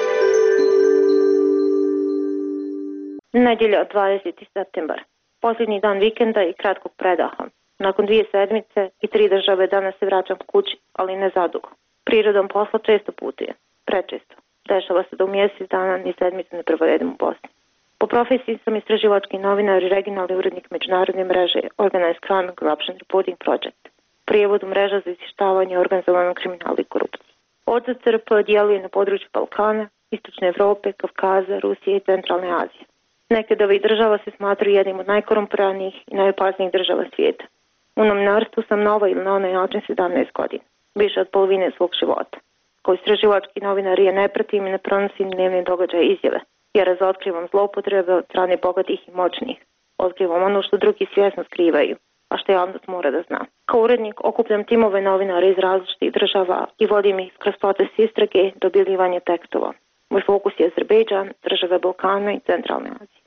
Nedjelja dvadeseti septembar. Posljednji dan vikenda i kratkog predaha. Nakon dvije sedmice i tri države danas se vraćam kući, ali ne zadugo. Prirodom posla često putuje. Prečesto. Dešava se da u mjesec dana ni sedmice ne provedem u Bosni. Po profesiji sam istraživački novinar i regionalni urednik međunarodne mreže Organized Crime and Corruption Reporting Project. Prijevodu mreža za izvještavanje organizovanog kriminala i korupcije. O de ce er pe djeluje na području Balkana, Istočne Evrope, Kavkaza, Rusije i Centralne Azije. Neke od ovih država se smatraju jednim od najkorumpiranijih i najopasnijih država svijeta. U novinarstvu sam na ovaj ili na onaj način sedamnaest godina, više od polovine svog života. Kao istraživački novinar je ne pratim i ne prenosim dnevne događaje izjave, jer razotkrivam zloupotrebe od strane bogatih i moćnih. Otkrivam ono što drugi svjesno skrivaju, a što javnost mora da zna. Kao urednik okupljam timove novinara iz različitih država i vodim ih kroz proces istrage do objavljivanja tekstova. Moj fokus je Azerbejdžan, države Balkana i Centralne Azije.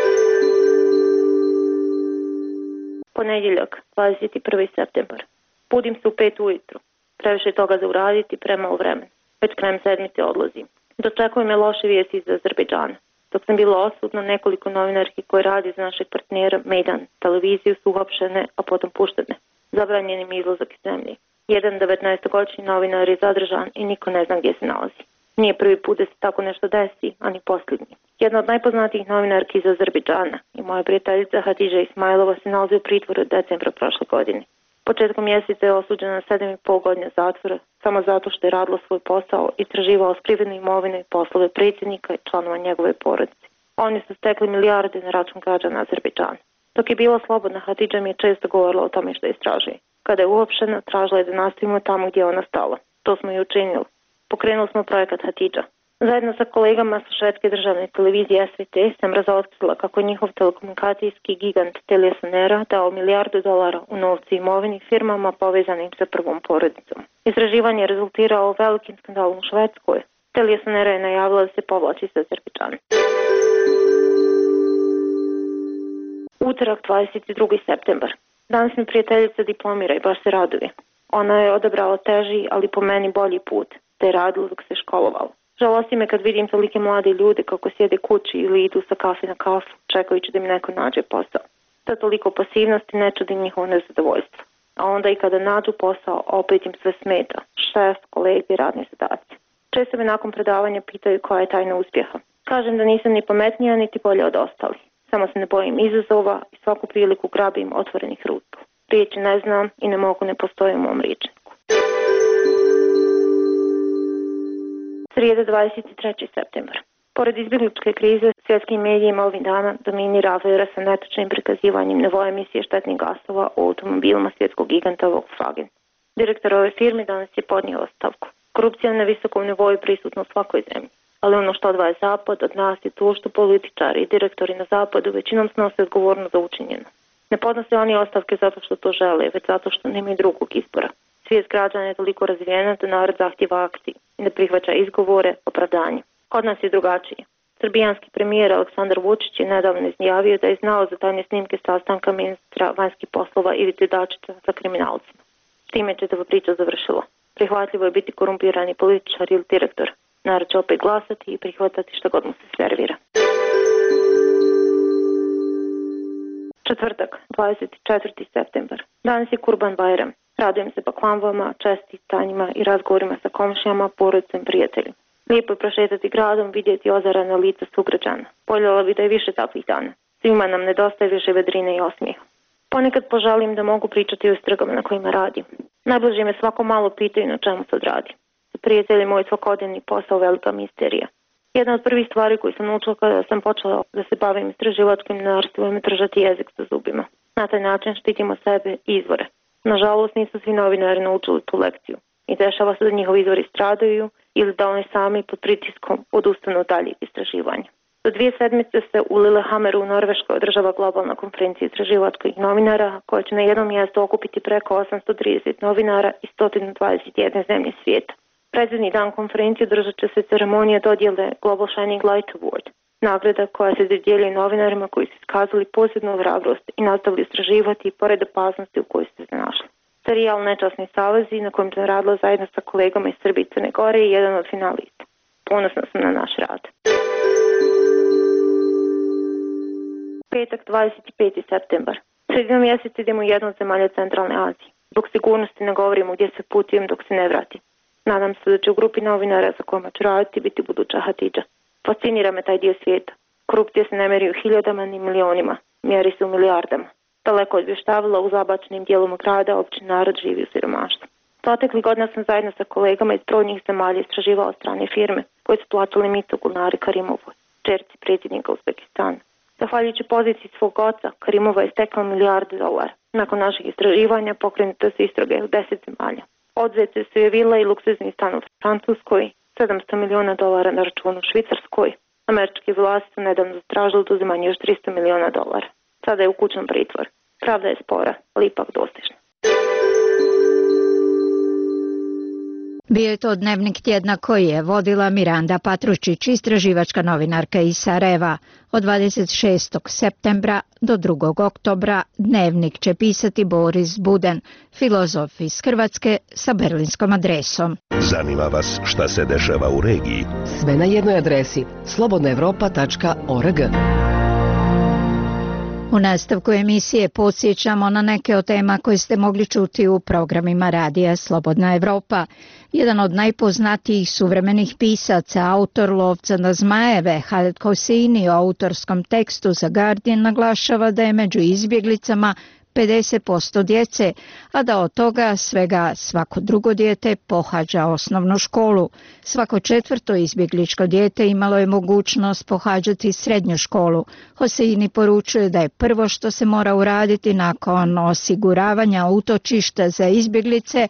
Ponedjeljak, dvadeset prvi septembar. Budim se u pet ujutru. Previše toga za uraditi, premalo vremena. Već krajem sedmice odlazim. Dočekuju me loše vijesti iz Azerbejdžana. Dok sam bila odsutna, nekoliko novinarki koji radi za našeg partnera Mejdan televiziju su uhapšene, a potom puštene. Zabranjen im izlazak iz zemlje. Jedan devetnaestogodišnji novinar je zadržan i niko ne zna gdje se nalazi. Nije prvi put da se tako nešto desi, a ni posljednji. Jedna od najpoznatijih novinarki iz Azerbejdžana i moja prijateljica Hadidža Ismailova se nalazi u pritvoru od decembra prošle godine. Početkom mjeseca je osuđena na sedam i pol godina zatvora samo zato što je radila svoj posao i istraživala skrivenu imovinu i poslove predsjednika i članova njegove porodice. Oni su stekli milijarde na račun građana Azerbejdžana. Dok je bila slobodna, Hadidža mi je često govorila o tome što istražuje. Kada je uopštena, tražila je da nastavimo tamo gdje je ona stala. To smo i učinili. Pokrenuli smo projekat Hadidža. Zajedno sa kolegama sa švedske državne televizije S V T sam razotkrila kako je njihov telekomunikacijski gigant TeliaSonera dao milijardu dolara u novcu imovini firmama povezanim sa prvom porodicom. Istraživanje je rezultirao velikim skandalom u Švedskoj. TeliaSonera je najavila da se povlači sa Azerbejdžana. Utorak, dvadeset drugi septembar. Danas mi prijateljica diplomira i baš se raduje. Ona je odabrala teži, ali po meni bolji put, te je radila dok se školovala. Žalosti me kad vidim tolike mlade ljude kako sjede kući ili idu sa kafe na kafu, čekajući da im neko nađe posao. Ta toliko pasivnosti ne čudi njihovo nezadovoljstvo. A onda i kada nađu posao, opet im sve smeta. Šef, kolege, radni zadaci. Često me nakon predavanja pitaju koja je tajna uspjeha. Kažem da nisam ni pametnija, niti bolja od ostalih. Samo se ne bojim izazova i svaku priliku grabim otvorenih ruku. Riječi ne znam i ne mogu ne postoje u mom riječniku. Srijeda, dvadeset treći septembar. Pored izbjegličke krize, svjetskim medijima ovih dana dominira afera sa netočnim prikazivanjem nivoa emisije štetnih gasova u automobilima svjetskog giganta Volkswagen. Direktor ove firme danas je podnio ostavku. Korupcija na visokom nivou je prisutna u svakoj zemlji. Ali ono što odvaja Zapad od nas je to što političari i direktori na Zapadu većinom snose odgovornost za učinjeno. Ne podnose oni ostavke zato što to žele, već zato što nemaju drugog izbora. Svijest građana je toliko razvijena da narod zahtjeva akciju i ne prihvaća izgovore, opravdanje. Kod nas je drugačije. Srbijanski premijer Aleksandar Vučić je nedavno izjavio da je znao za tajne snimke sastanka ministra vanjskih poslova Ivice Dačića sa kriminalcima. Time će ta priča završila. Prihvatljivo je biti korumpirani političar ili direktor. Narod će opet glasati i prihvatati što god mu se servira. Četvrtak, dvadeset četvrti septembar. Danas je Kurban Bajram. Radujem se baklavama, čestitanjima i razgovorima sa komšijama, porodicom, prijateljima. Lijepo je prošetati gradom, vidjeti ozarana lica sugrađana. Voljela bi da je više takvih dana. Svima nam nedostaje više vedrine i osmijeha. Ponekad požalim da mogu pričati o istragama na kojima radim. Najbliže me svako malo pitaju na čemu sad radi. Sa prijatelji moj svakodnevni posao velika misterija. Jedna od prvih stvari koju sam naučila kada sam počela da se bavim istraživačkim novinarstvom je držati jezik sa zubima. Na taj način štitimo sebe i izvore. Nažalost, nisu svi novinari naučili tu lekciju i dešava se da njihovi izvori stradaju ili da oni sami pod pritiskom odustanu od daljih istraživanja. Do dvije sedmice se u Lillehammeru u Norveškoj održava globalna konferencija istraživačkih novinara koja će na jednom mjestu okupiti preko osamsto trideset novinara iz sto dvadeset jedne zemlje svijeta. Predzadnji dan konferencije održat će se ceremonija dodjele Global Shining Light Award, nagrada koja se dodjeljuje novinarima koji su iskazali posebnu hrabrost i nastavili istraživati pored opasnosti u kojoj su se našli. Serijal Nečasni savezi na kojem sam radila zajedno sa kolegama iz Srbije i Crne Gore je jedan od finalista. Ponosna sam na naš rad. Petak, dvadeset peti septembar. Sredinom mjeseca idemo u jednu od zemalja Centralne Azije. Zbog sigurnosti ne govorimo gdje se putujem dok se ne vratim. Nadam se da će u grupi novinara za kojima ću raditi biti buduća Hatidža. Fascinira me taj dio svijeta. Korupcija se ne meri u hiljadama ni milionima, mjeri se u milijardama. Daleko izvještavila u zabačenim dijelom grada, općin narod živi u siromaštvu. Protekli godina sam zajedno sa kolegama iz brojnih zemalja istraživala strane firme koje su plaćali mito Gulnari Karimovoj, čerci predsjednika Uzbekistana. Zahvaljujući poziciji svog oca, Karimova je stekla milijardu dolara. Nakon naših istraživanja pokrenute su istrage u deset zemalja. Odzete su je vila i luksuzni stan u Francuskoj, sedamsto milijuna dolara na računu u Švicarskoj. Američki vlasti su nedavno zatražili oduzimanje još tristo milijuna dolara. Sada je u kućnom pritvoru. Pravda je spora, ali ipak dostižna. Bio je to dnevnik tjedna koji je vodila Miranda Patručić, istraživačka novinarka iz Sarajeva. Od dvadeset šestog septembra do drugog oktobra dnevnik će pisati Boris Buden, filozof iz Hrvatske sa berlinskom adresom. Zanima vas šta se dešava u regiji? Sve na jednoj adresi slobodna evropa tačka org. U nastavku emisije podsjećamo na neke od tema koje ste mogli čuti u programima radija Slobodna Evropa. Jedan od najpoznatijih suvremenih pisaca, autor Lovca na zmajeve, Khaled Hosseini, u autorskom tekstu za Guardian naglašava da je među izbjeglicama pedeset posto djece, a da od toga svega svako drugo dijete pohađa osnovnu školu. Svako četvrto izbjegličko dijete imalo je mogućnost pohađati srednju školu. Hosseini poručuje da je prvo što se mora uraditi nakon osiguravanja utočišta za izbjeglice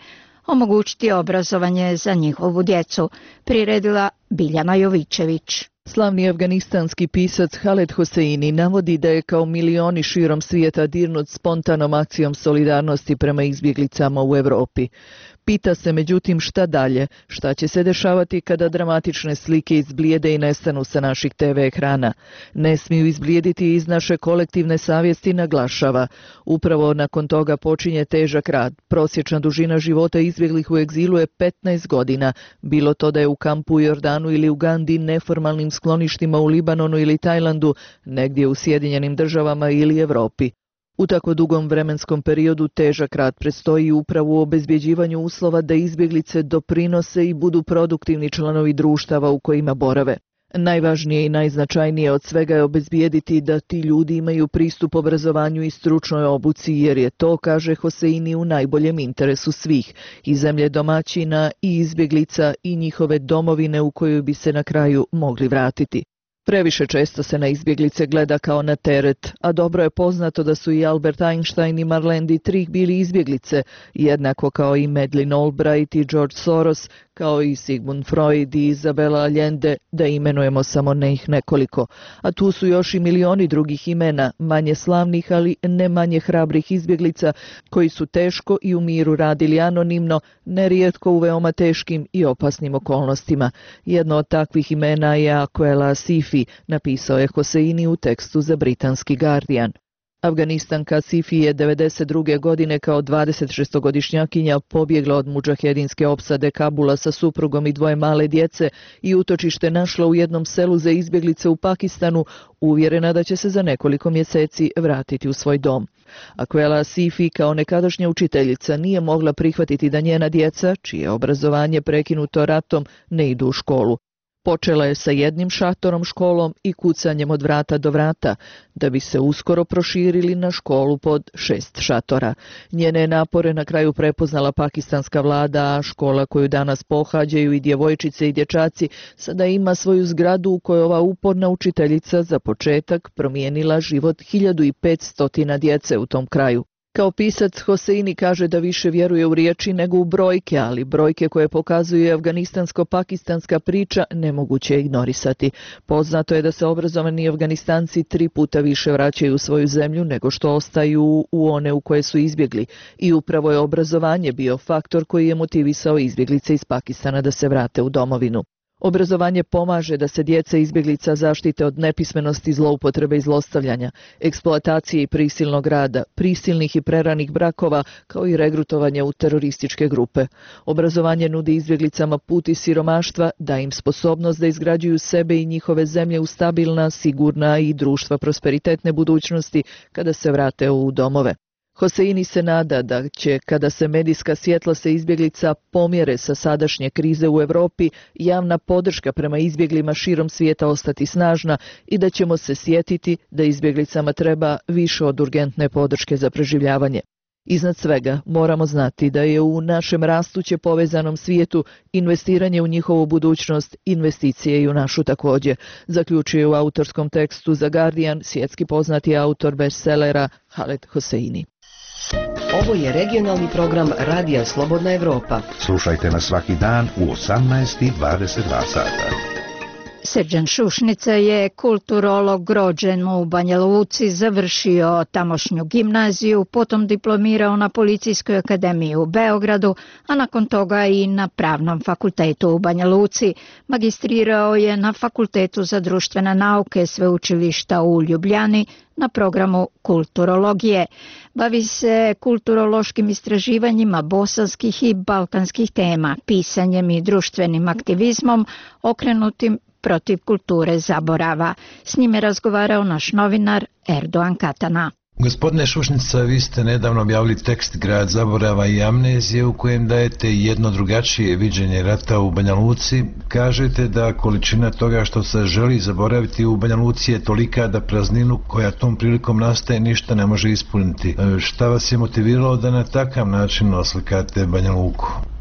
omogućiti obrazovanje za njihovu djecu, priredila Biljana Jovićević. Slavni afganistanski pisac Khaled Hosseini navodi da je kao milioni širom svijeta dirnut spontanom akcijom solidarnosti prema izbjeglicama u Europi. Pita se međutim šta dalje, šta će se dešavati kada dramatične slike izblijede i nestanu sa naših te ve ekrana. Ne smiju izblijediti iz naše kolektivne savjesti, naglašava. Upravo nakon toga počinje težak rad. Prosječna dužina života izbjeglih u egzilu je petnaest godina, bilo to da je u kampu u Jordanu ili Ugandi, neformalnim skloništima u Libanonu ili Tajlandu, negdje u Sjedinjenim državama ili Europi. U tako dugom vremenskom periodu težak rad predstoji upravo u obezbjeđivanju uslova da izbjeglice doprinose i budu produktivni članovi društava u kojima borave. Najvažnije i najznačajnije od svega je obezbijediti da ti ljudi imaju pristup obrazovanju i stručnoj obuci, jer je to, kaže Hosseini, u najboljem interesu svih, i zemlje domaćina, i izbjeglica, i njihove domovine u koju bi se na kraju mogli vratiti. Previše često se na izbjeglice gleda kao na teret, a dobro je poznato da su i Albert Einstein i Marlene Dietrich bili izbjeglice, jednako kao i Madeleine Albright i George Soros, kao i Sigmund Freud i Isabella Allende, da imenujemo samo ne ih nekoliko. A tu su još i milioni drugih imena, manje slavnih, ali ne manje hrabrih izbjeglica, koji su teško i u miru radili anonimno, nerijetko u veoma teškim i opasnim okolnostima. Jedno od takvih imena je Aquela Asifi, napisao je Hosseini u tekstu za britanski Guardian. Afganistanka Asifi je devedeset druge godine kao dvadesetšestogodišnjakinja pobjegla od mudžahedinske opsade Kabula sa suprugom i dvoje male djece i utočište našla u jednom selu za izbjeglice u Pakistanu, uvjerena da će se za nekoliko mjeseci vratiti u svoj dom. Aquela Asifi kao nekadašnja učiteljica nije mogla prihvatiti da njena djeca, čije obrazovanje prekinuto ratom, ne idu u školu. Počela je sa jednim šatorom školom i kucanjem od vrata do vrata, da bi se uskoro proširili na školu pod šest šatora. Njene napore na kraju prepoznala pakistanska vlada, a škola koju danas pohađaju i djevojčice i dječaci sada ima svoju zgradu u kojoj ova uporna učiteljica za početak promijenila život hiljadu petsto djece u tom kraju. Kao pisac, Hosseini kaže da više vjeruje u riječi nego u brojke, ali brojke koje pokazuje afganistansko-pakistanska priča nemoguće je ignorisati. Poznato je da se obrazovani Afganistanci tri puta više vraćaju u svoju zemlju nego što ostaju u one u koje su izbjegli, i upravo je obrazovanje bio faktor koji je motivisao izbjeglice iz Pakistana da se vrate u domovinu. Obrazovanje pomaže da se djeca izbjeglica zaštite od nepismenosti, zloupotrebe i zlostavljanja, eksploatacije i prisilnog rada, prisilnih i preranih brakova, kao i regrutovanja u terorističke grupe. Obrazovanje nudi izbjeglicama put iz siromaštva, da im sposobnost da izgrađuju sebe i njihove zemlje u stabilna, sigurna i društva prosperitetne budućnosti kada se vrate u domove. Hosseini se nada da će, kada se medijska svjetla se izbjeglica pomjere sa sadašnje krize u Europi, javna podrška prema izbjeglima širom svijeta ostati snažna i da ćemo se sjetiti da izbjeglicama treba više od urgentne podrške za preživljavanje. Iznad svega moramo znati da je u našem rastuće povezanom svijetu investiranje u njihovu budućnost investicije i u našu također, zaključuje u autorskom tekstu za Guardian svjetski poznati autor bestsellera Khaled Hosseini. Ovo je regionalni program Radija Slobodna Evropa. Slušajte nas svaki dan u osamnaest i dvadeset dva sata. Srđan Šušnica je kulturolog, rođen u Banja Luci, završio tamošnju gimnaziju, potom diplomirao na Policijskoj akademiji u Beogradu, a nakon toga i na Pravnom fakultetu u Banja Luci. Magistrirao je na Fakultetu za društvene nauke Sveučilišta u Ljubljani na programu kulturologije. Bavi se kulturološkim istraživanjima bosanskih i balkanskih tema, pisanjem i društvenim aktivizmom okrenutim protiv kulture zaborava. S njime razgovarao naš novinar Erdogan Katana. Gospodine Šušnica, vi ste nedavno objavili tekst Grad zaborava i amnezije u kojem dajete jedno drugačije viđenje rata u Banja Luci. Kažete da količina toga što se želi zaboraviti u Banja Luci je tolika da prazninu koja tom prilikom nastaje ništa ne može ispuniti. Šta vas je motiviralo da na takav način oslikate Banja Luku?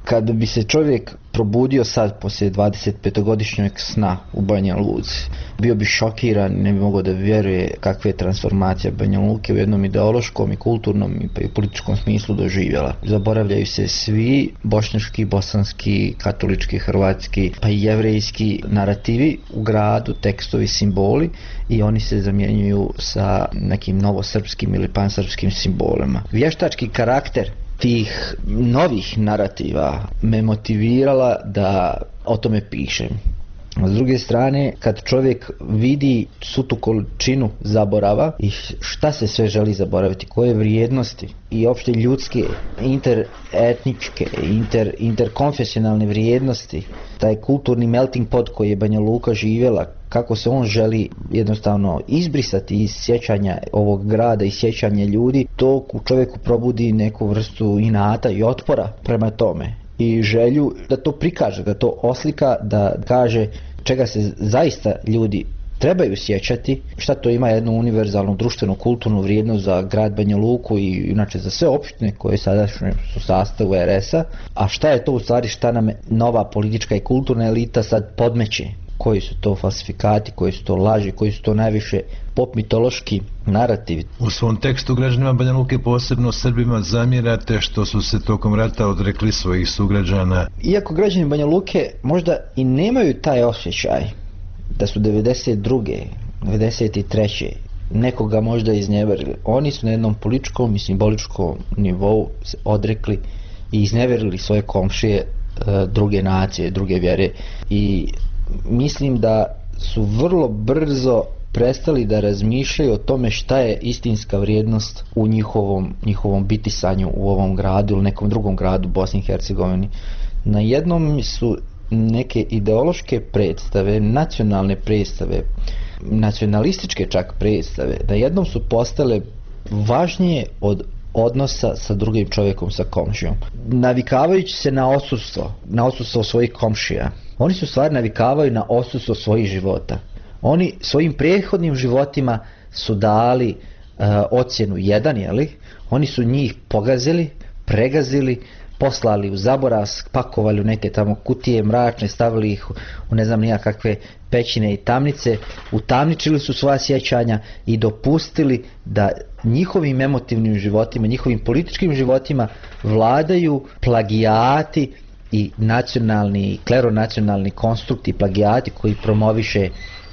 Kada bi se čovjek probudio sad poslije dvadesetpetogodišnjeg sna u Banja Luci, bio bi šokiran, ne bi mogao da vjeruje kakve je transformacija Banja Luke u jednom ideološkom i kulturnom i političkom smislu doživjela. Zaboravljaju se svi bošnjački, bosanski, katolički, hrvatski pa i jevrejski narativi u gradu, tekstovi, simboli i oni se zamjenjuju sa nekim novosrpskim ili pansrpskim simbolima. Vještački karakter tih novih narativa me motivirala da o tome pišem. S druge strane, kad čovjek vidi svu tu količinu zaborava i šta se sve želi zaboraviti, koje vrijednosti i opšte ljudske, interetničke, inter, interkonfesionalne vrijednosti, taj kulturni melting pot koji je Banja Luka živjela, kako se on želi jednostavno izbrisati iz sjećanja ovog grada i sjećanja ljudi, to u čovjeku probudi neku vrstu inata i otpora prema tome. I želju da to prikaže, da to oslika, da kaže čega se zaista ljudi trebaju sjećati, šta to ima jednu univerzalnu društvenu kulturnu vrijednost za grad Banja Luku i inače za sve opštine koje sada su sastavu er es a, a šta je to u stvari, šta nam nova politička i kulturna elita sad podmeće, koji su to falsifikati, koji su to laži, koji su to najviše pop mitološki narativi. U svom tekstu građanima Banja Luke, posebno Srbima, zamjerate što su se tokom rata odrekli svojih sugrađana. Iako građani Banja Luke možda i nemaju taj osjećaj da su devedeset druge, devedeset treće nekoga možda iznevjerili, oni su na jednom političkom i simboličkom nivou se odrekli i iznevjerili svoje komšije, druge nacije, druge vjere, i mislim da su vrlo brzo prestali da razmišljaju o tome šta je istinska vrijednost u njihovom, njihovom bitisanju u ovom gradu ili nekom drugom gradu Bosni i Hercegovini. Na jednom su neke ideološke predstave, nacionalne predstave, nacionalističke čak predstave, na jednom su postale važnije od odnosa sa drugim čovjekom, sa komšijom. Navikavajući se na odsustvo, na odsustvo svojih komšija, oni su stvari navikavaju na odsustvo svojih života. Oni svojim prethodnim životima su dali uh, ocjenu jedan, jeli? Oni su njih pogazili, pregazili, poslali u zaborav, pakovali u neke tamo kutije mračne, stavili ih u ne znam nijakakve pećine i tamnice, utamničili su svoja sjećanja i dopustili da njihovim emotivnim životima, njihovim političkim životima vladaju plagijati i nacionalni, kleronacionalni konstrukti, plagijati koji promoviše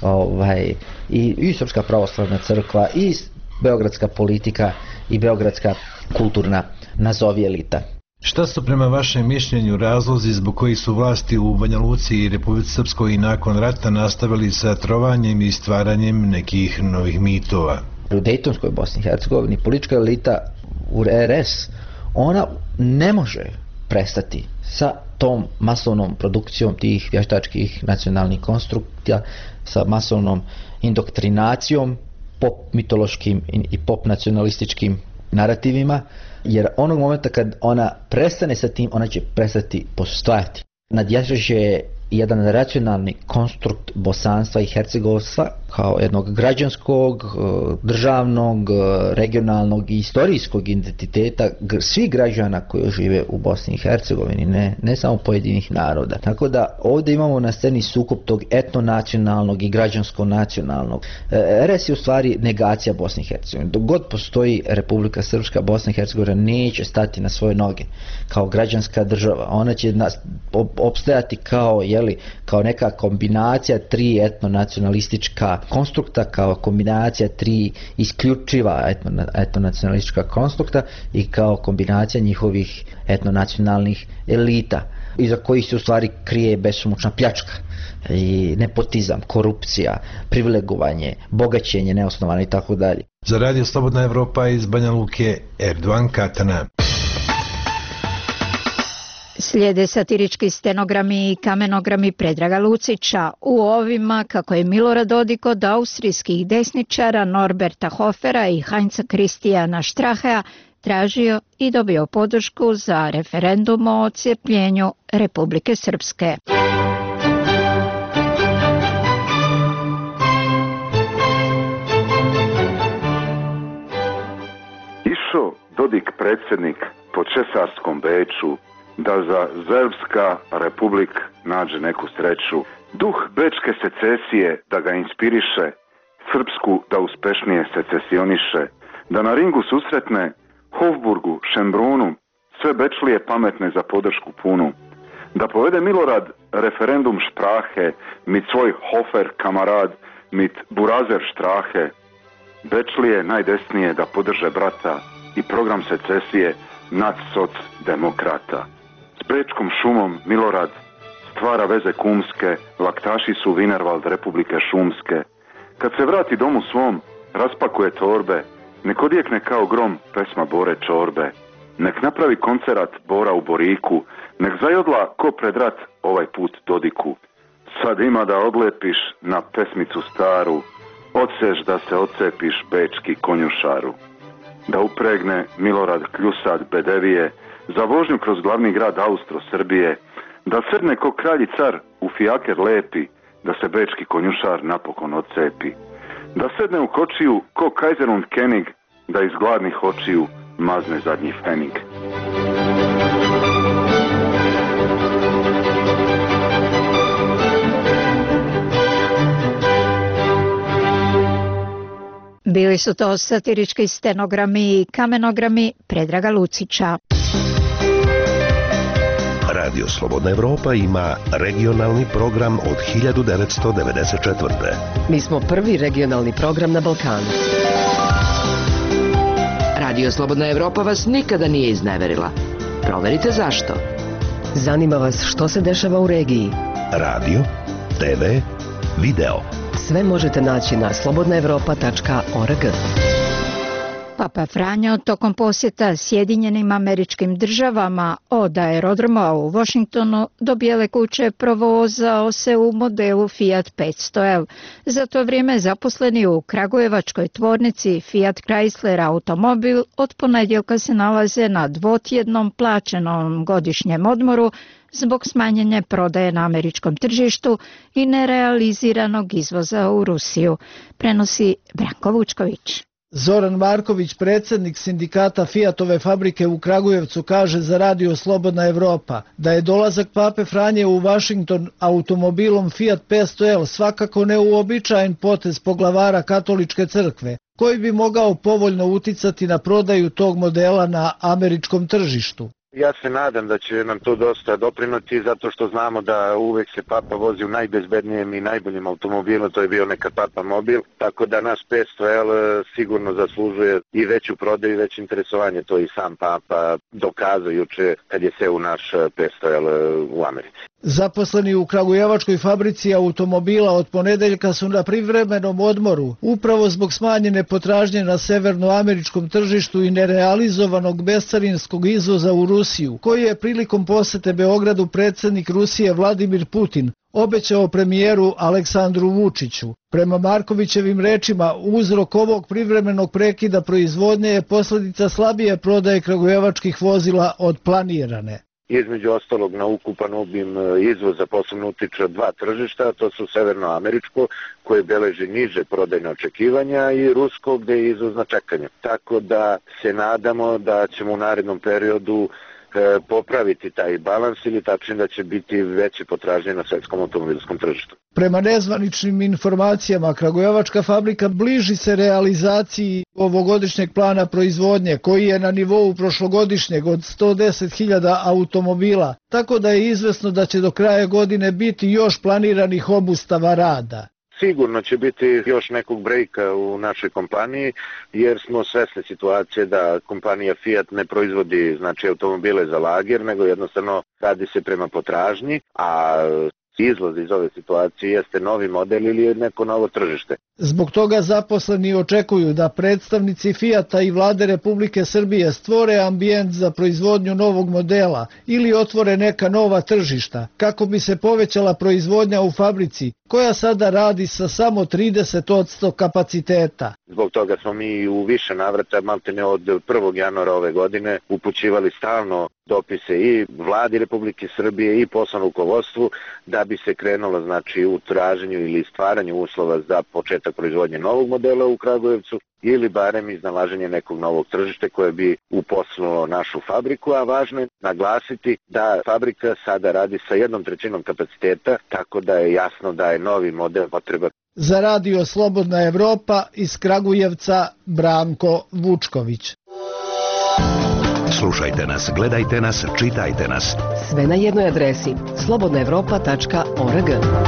ovaj, i, i Srpska pravoslavna crkva, i beogradska politika, i beogradska kulturna nazovi elita. Šta su prema vašem mišljenju razlozi zbog kojih su vlasti u Banja Luci i Republici Srpskoj i nakon rata nastavili sa trovanjem i stvaranjem nekih novih mitova? U Dejtonskoj Bosni i Hercegovini politička elita u er es, ona ne može prestati sa tom masovnom produkcijom tih vještačkih nacionalnih konstrukcija, sa masovnom indoktrinacijom, pop mitološkim i pop nacionalističkim narativima, jer onog momenta kad ona prestane sa tim, ona će prestati postojati. Nadjačaće je jedan racionalni konstrukt bosanstva i hercegovstva kao jednog građanskog, državnog, regionalnog i istorijskog identiteta svih građana koji žive u Bosni i Hercegovini, ne, ne samo pojedinih naroda. Tako da ovdje imamo na sceni sukob tog etnonacionalnog i građansko-nacionalnog. er es je u stvari negacija Bosne i Hercegovine. Dok god postoji Republika Srpska, Bosna i Hercegovina neće stati na svoje noge kao građanska država. Ona će nas opstajati kao, jeli, kao neka kombinacija tri etnonacionalistička konstrukta, kao kombinacija tri isključiva etno, etnonacionalistička konstrukta i kao kombinacija njihovih etnonacionalnih elita, iza kojih se u stvari krije besomučna pljačka i nepotizam, korupcija, privilegovanje, bogaćenje neosnovano i tako dalje. Za Radio Slobodna Evropa iz Banja Luke, Erdogan Katana. Slijede satirički stenogrami i kamenogrami Predraga Lucića. U ovima, kako je Milorad Dodik od austrijskih desničara Norberta Hofera i Heinza Christiana Strachea tražio i dobio podršku za referendum o odcijepljenju Republike Srpske. Išo Dodik predsjednik po česarskom Beču da za Zerbska republik nađe neku sreću. Duh bečke secesije da ga inspiriše, srpsku da uspešnije secesioniše, da na ringu susretne Hofburgu, Šembrunu, sve bečlije pametne za podršku punu. Da povede Milorad referendum šprahe, mit svoj Hofer kamarad, mit Burazer štrahe. Bečlije najdesnije da podrže brata i program secesije nad soc demokrata. S Bečkom šumom Milorad stvara veze kumske, laktaši su Vinervald Republike Šumske. Kad se vrati domu svom, raspakuje torbe, nek odjekne kao grom pesma Bore Čorbe. Nek napravi koncerat Bora u Boriku, nek zajodla ko pred rat ovaj put Dodiku. Sad ima da odlepiš na pesmicu staru, odseš da se odcepiš bečki konjušaru. Da upregne Milorad Kljusad Bedevije za vožnju kroz glavni grad Austro-Srbije, da srne ko kralji car u fijaker lepi, da se bečki konjušar napokon odcepi. Da sedne u kočiju ko Kaiserund Kenig, da iz gladnih očiju mazne zadnji fenig. Bili su to satirički stenogrami i kamenogrami Predraga Lucića. Radio Slobodna Evropa ima regionalni program od hiljadu devetsto devedeset četvrte. Mi smo prvi regionalni program na Balkanu. Radio Slobodna Evropa vas nikada nije izneverila. Proverite zašto. Zanima vas što se dešava u regiji. Radio, te ve, video. Sve možete naći na slobodna evropa tačka org. Papa Franjo tokom posjeta Sjedinjenim Američkim Državama od aerodroma u Washingtonu do Bijele kuće provozao se u modelu Fiat petsto L. Za to vrijeme zaposleni u kragujevačkoj tvornici Fiat Chrysler automobil od ponedjeljka se nalaze na dvotjednom plaćenom godišnjem odmoru zbog smanjenja prodaje na američkom tržištu i nerealiziranog izvoza u Rusiju, prenosi Branko Vučković. Zoran Marković, predsjednik sindikata Fiatove fabrike u Kragujevcu, kaže za Radio Slobodna Evropa da je dolazak Pape Franje u Washington automobilom Fiat petsto L svakako neuobičajen potez poglavara katoličke crkve, koji bi mogao povoljno uticati na prodaju tog modela na američkom tržištu. Ja se nadam da će nam to dosta doprinuti, zato što znamo da uvek se Papa vozi u najbezbednijem i najboljim automobilu, to je bio nekad Papa mobil, tako da naš petsto L sigurno zaslužuje i veću prodaju i veće interesovanje, to i sam Papa dokazao juče kad je seo u naš petsto L u Americi. Zaposleni u kragujevačkoj fabrici automobila od ponedeljka su na privremenom odmoru, upravo zbog smanjene potražnje na severnoameričkom tržištu i nerealizovanog bescarinskog izvoza u Rusiju, koji je prilikom posete Beogradu predsjednik Rusije Vladimir Putin obećao premijeru Aleksandru Vučiću. Prema Markovićevim rečima, uzrok ovog privremenog prekida proizvodnje je posljedica slabije prodaje kragujevačkih vozila od planirane. Između ostalog na ukupan obim izvoza posebno utiče dva tržišta, to su severnoameričko koje beleži niže prodajne očekivanja i rusko gde je izvoz na čekanje. Tako da se nadamo da ćemo u narednom periodu e, popraviti taj balans ili tačnije da će biti veće potražnje na svetskom automobilskom tržištu. Prema nezvaničnim informacijama, kragujevačka fabrika bliži se realizaciji ovogodišnjeg plana proizvodnje, koji je na nivou prošlogodišnjeg od sto deset hiljada automobila, tako da je izvesno da će do kraja godine biti još planiranih obustava rada. Sigurno će biti još nekog brejka u našoj kompaniji, jer smo svesni situacije da kompanija Fiat ne proizvodi znači automobile za lager, nego jednostavno radi se prema potražnji, a izlaz iz ove situacije jeste novi model ili neko novo tržište. Zbog toga zaposleni očekuju da predstavnici Fiata i vlade Republike Srbije stvore ambijent za proizvodnju novog modela ili otvore neka nova tržišta, kako bi se povećala proizvodnja u fabrici, koja sada radi sa samo trideset posto kapaciteta. Zbog toga smo mi u više navrata, maltene od prvog januara ove godine, upućivali stalno dopise i vladi Republike Srbije i poslovnom rukovodstvu da da bi se krenulo znači u traženju ili stvaranju uslova za početak proizvodnje novog modela u Kragujevcu ili barem iznalaženje nekog novog tržišta koje bi uposlulo našu fabriku, a važno je naglasiti da fabrika sada radi sa jednom trećinom kapaciteta, tako da je jasno da je novi model potreba. Za radio Slobodna Evropa iz Kragujevca Branko Vučković. Slušajte nas, gledajte nas, čitajte nas. Sve na jednoj adresi slobodna evropa tačka org.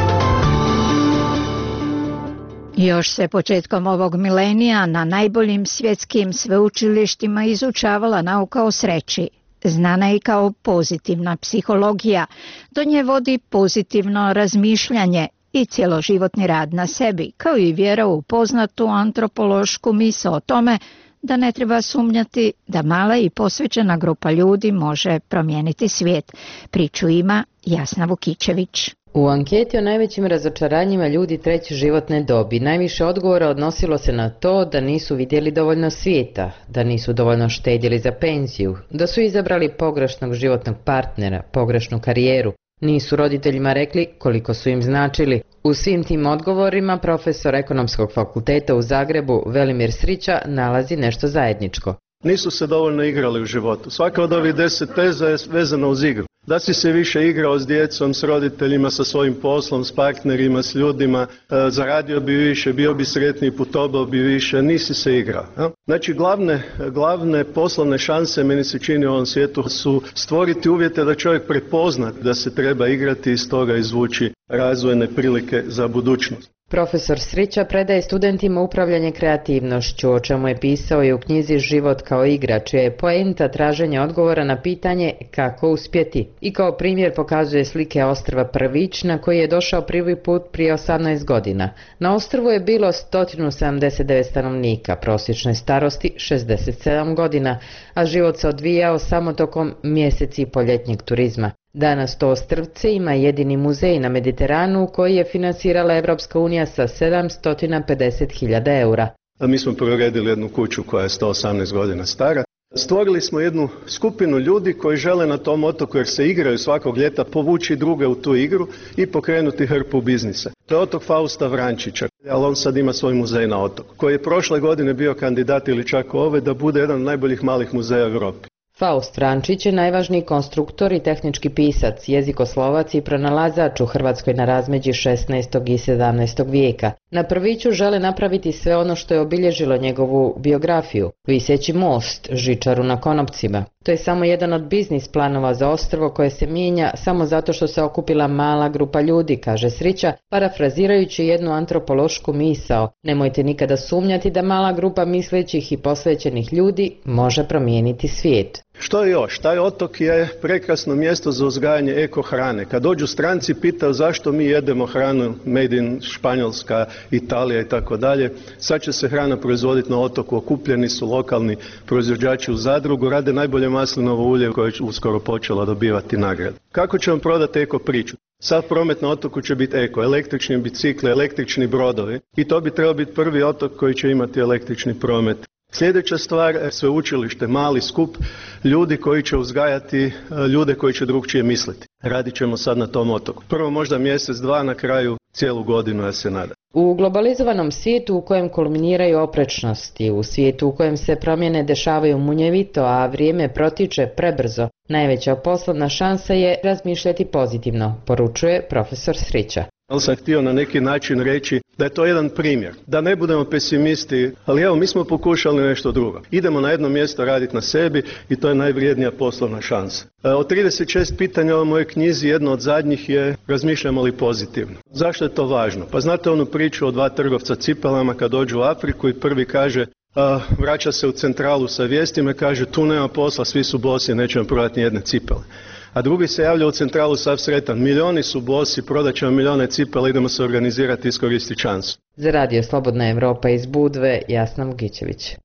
Još se početkom ovog milenija na najboljim svjetskim sveučilištima izučavala nauka o sreći. Znana je i kao pozitivna psihologija. Do nje vodi pozitivno razmišljanje i cjeloživotni rad na sebi, kao i vjera u poznatu antropološku misao o tome da ne treba sumnjati da mala i posvećena grupa ljudi može promijeniti svijet. Priču ima Jasna Vukićević. U anketi o najvećim razočaranjima ljudi treće životne dobi najviše odgovora odnosilo se na to da nisu vidjeli dovoljno svijeta, da nisu dovoljno štedjeli za penziju, da su izabrali pogrešnog životnog partnera, pogrešnu karijeru, nisu roditeljima rekli koliko su im značili. U svim tim odgovorima profesor Ekonomskog fakulteta u Zagrebu Velimir Srića nalazi nešto zajedničko. Nisu se dovoljno igrali u životu. Svaka od ovih deset teza je vezana uz igru. Da si se više igrao s djecom, s roditeljima, sa svojim poslom, s partnerima, s ljudima, e, zaradio bi više, bio bi sretniji, putovao bi više, nisi se igrao. Ja? Znači glavne, glavne poslovne šanse, meni se čini u ovom svijetu, su stvoriti uvjete da čovjek prepozna da se treba igrati i iz toga izvući razvojne prilike za budućnost. Profesor Srića predaje studentima upravljanje kreativnošću, o čemu je pisao i u knjizi Život kao igra, čija je poenta traženja odgovora na pitanje kako uspjeti. I kao primjer pokazuje slike ostrva Prvić, na koji je došao prvi put prije osamnaest godina. Na ostrvu je bilo sto sedamdeset devet stanovnika, prosječne starosti šezdeset sedam godina, a život se odvijao samo tokom mjeseci i poljetnjeg turizma. Danas to ostrvce ima jedini muzej na Mediteranu koji je finansirala Evropska unija sa sedamsto pedeset hiljada eura. A mi smo proredili jednu kuću koja je sto osamnaest godina stara. Stvorili smo jednu skupinu ljudi koji žele na tom otoku, jer se igraju svakog ljeta, povući druge u tu igru i pokrenuti hrpu biznisa. To je otok Fausta Vrančića, ali on sad ima svoj muzej na otoku, koji je prošle godine bio kandidat ili čak ove da bude jedan od najboljih malih muzeja u Europi. Faust Vrančić je najvažniji konstruktor i tehnički pisac, jezikoslovac i pronalazač u Hrvatskoj na razmeđi šesnaestog i sedamnaestog vijeka. Na Prviću žele napraviti sve ono što je obilježilo njegovu biografiju, viseći most, žičaru na konopcima. To je samo jedan od biznis planova za ostrvo koje se mijenja samo zato što se okupila mala grupa ljudi, kaže Srića, parafrazirajući jednu antropološku misao. Nemojte nikada sumnjati da mala grupa mislećih i posvećenih ljudi može promijeniti svijet. Što je još? Taj otok je prekrasno mjesto za uzgajanje eko hrane. Kad dođu stranci pitaju zašto mi jedemo hranu made in Španjolska, Italija i tako dalje. Sad će se hrana proizvoditi na otoku, okupljeni su lokalni proizvođači u zadrugu, rade najbolje maslinovo ulje koje je uskoro počelo dobivati nagrade. Kako ćemo prodati eko priču? Sad promet na otoku će biti eko, električni bicikli, električni brodovi i to bi trebao biti prvi otok koji će imati električni promet. Sljedeća stvar, sveučilište, mali skup ljudi koji će uzgajati ljude koji će drugčije misliti. Radit ćemo sad na tom otoku. Prvo možda mjesec, dva, na kraju cijelu godinu, ja se nadam. U globalizovanom svijetu u kojem kulminiraju oprečnosti, u svijetu u kojem se promjene dešavaju munjevito, a vrijeme protiče prebrzo, najveća poslovna šansa je razmišljati pozitivno, poručuje profesor Srića. Ali sam htio na neki način reći da je to jedan primjer, da ne budemo pesimisti, ali evo mi smo pokušali nešto drugo. Idemo na jedno mjesto raditi na sebi i to je najvrijednija poslovna šansa. Od trideset šest pitanja u mojoj knjizi, jedno od zadnjih je razmišljamo li pozitivno. Zašto je to važno? Pa znate onu priču o dva trgovca cipelama kad dođu u Afriku i prvi kaže, a, vraća se u centralu sa vijestima i kaže tu nema posla, svi su bosi, nećemo prodati ni jedne cipele. A drugi se javlja u centralu sav sretan. Milioni su bosi, prodat ćemo milijone cipela, idemo se organizirati i iskoristiti šansu. Za radio Slobodna Evropa iz Budve, Jasna Vukićević.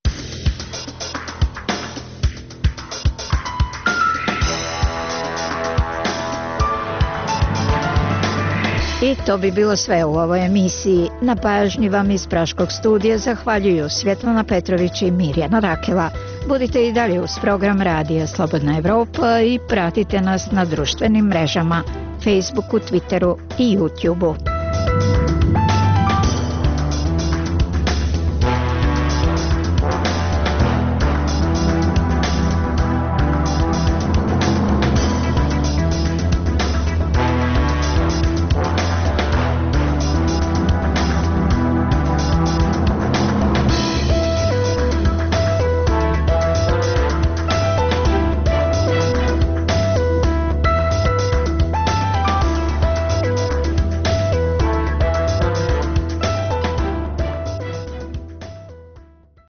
I to bi bilo sve u ovoj emisiji. Na pažnji vam iz Praškog studija zahvaljuju Svjetlana Petrović i Mirjana Rakela. Budite i dalje uz program Radija Slobodna Evropa i pratite nas na društvenim mrežama. Facebooku, Twitteru i YouTubeu.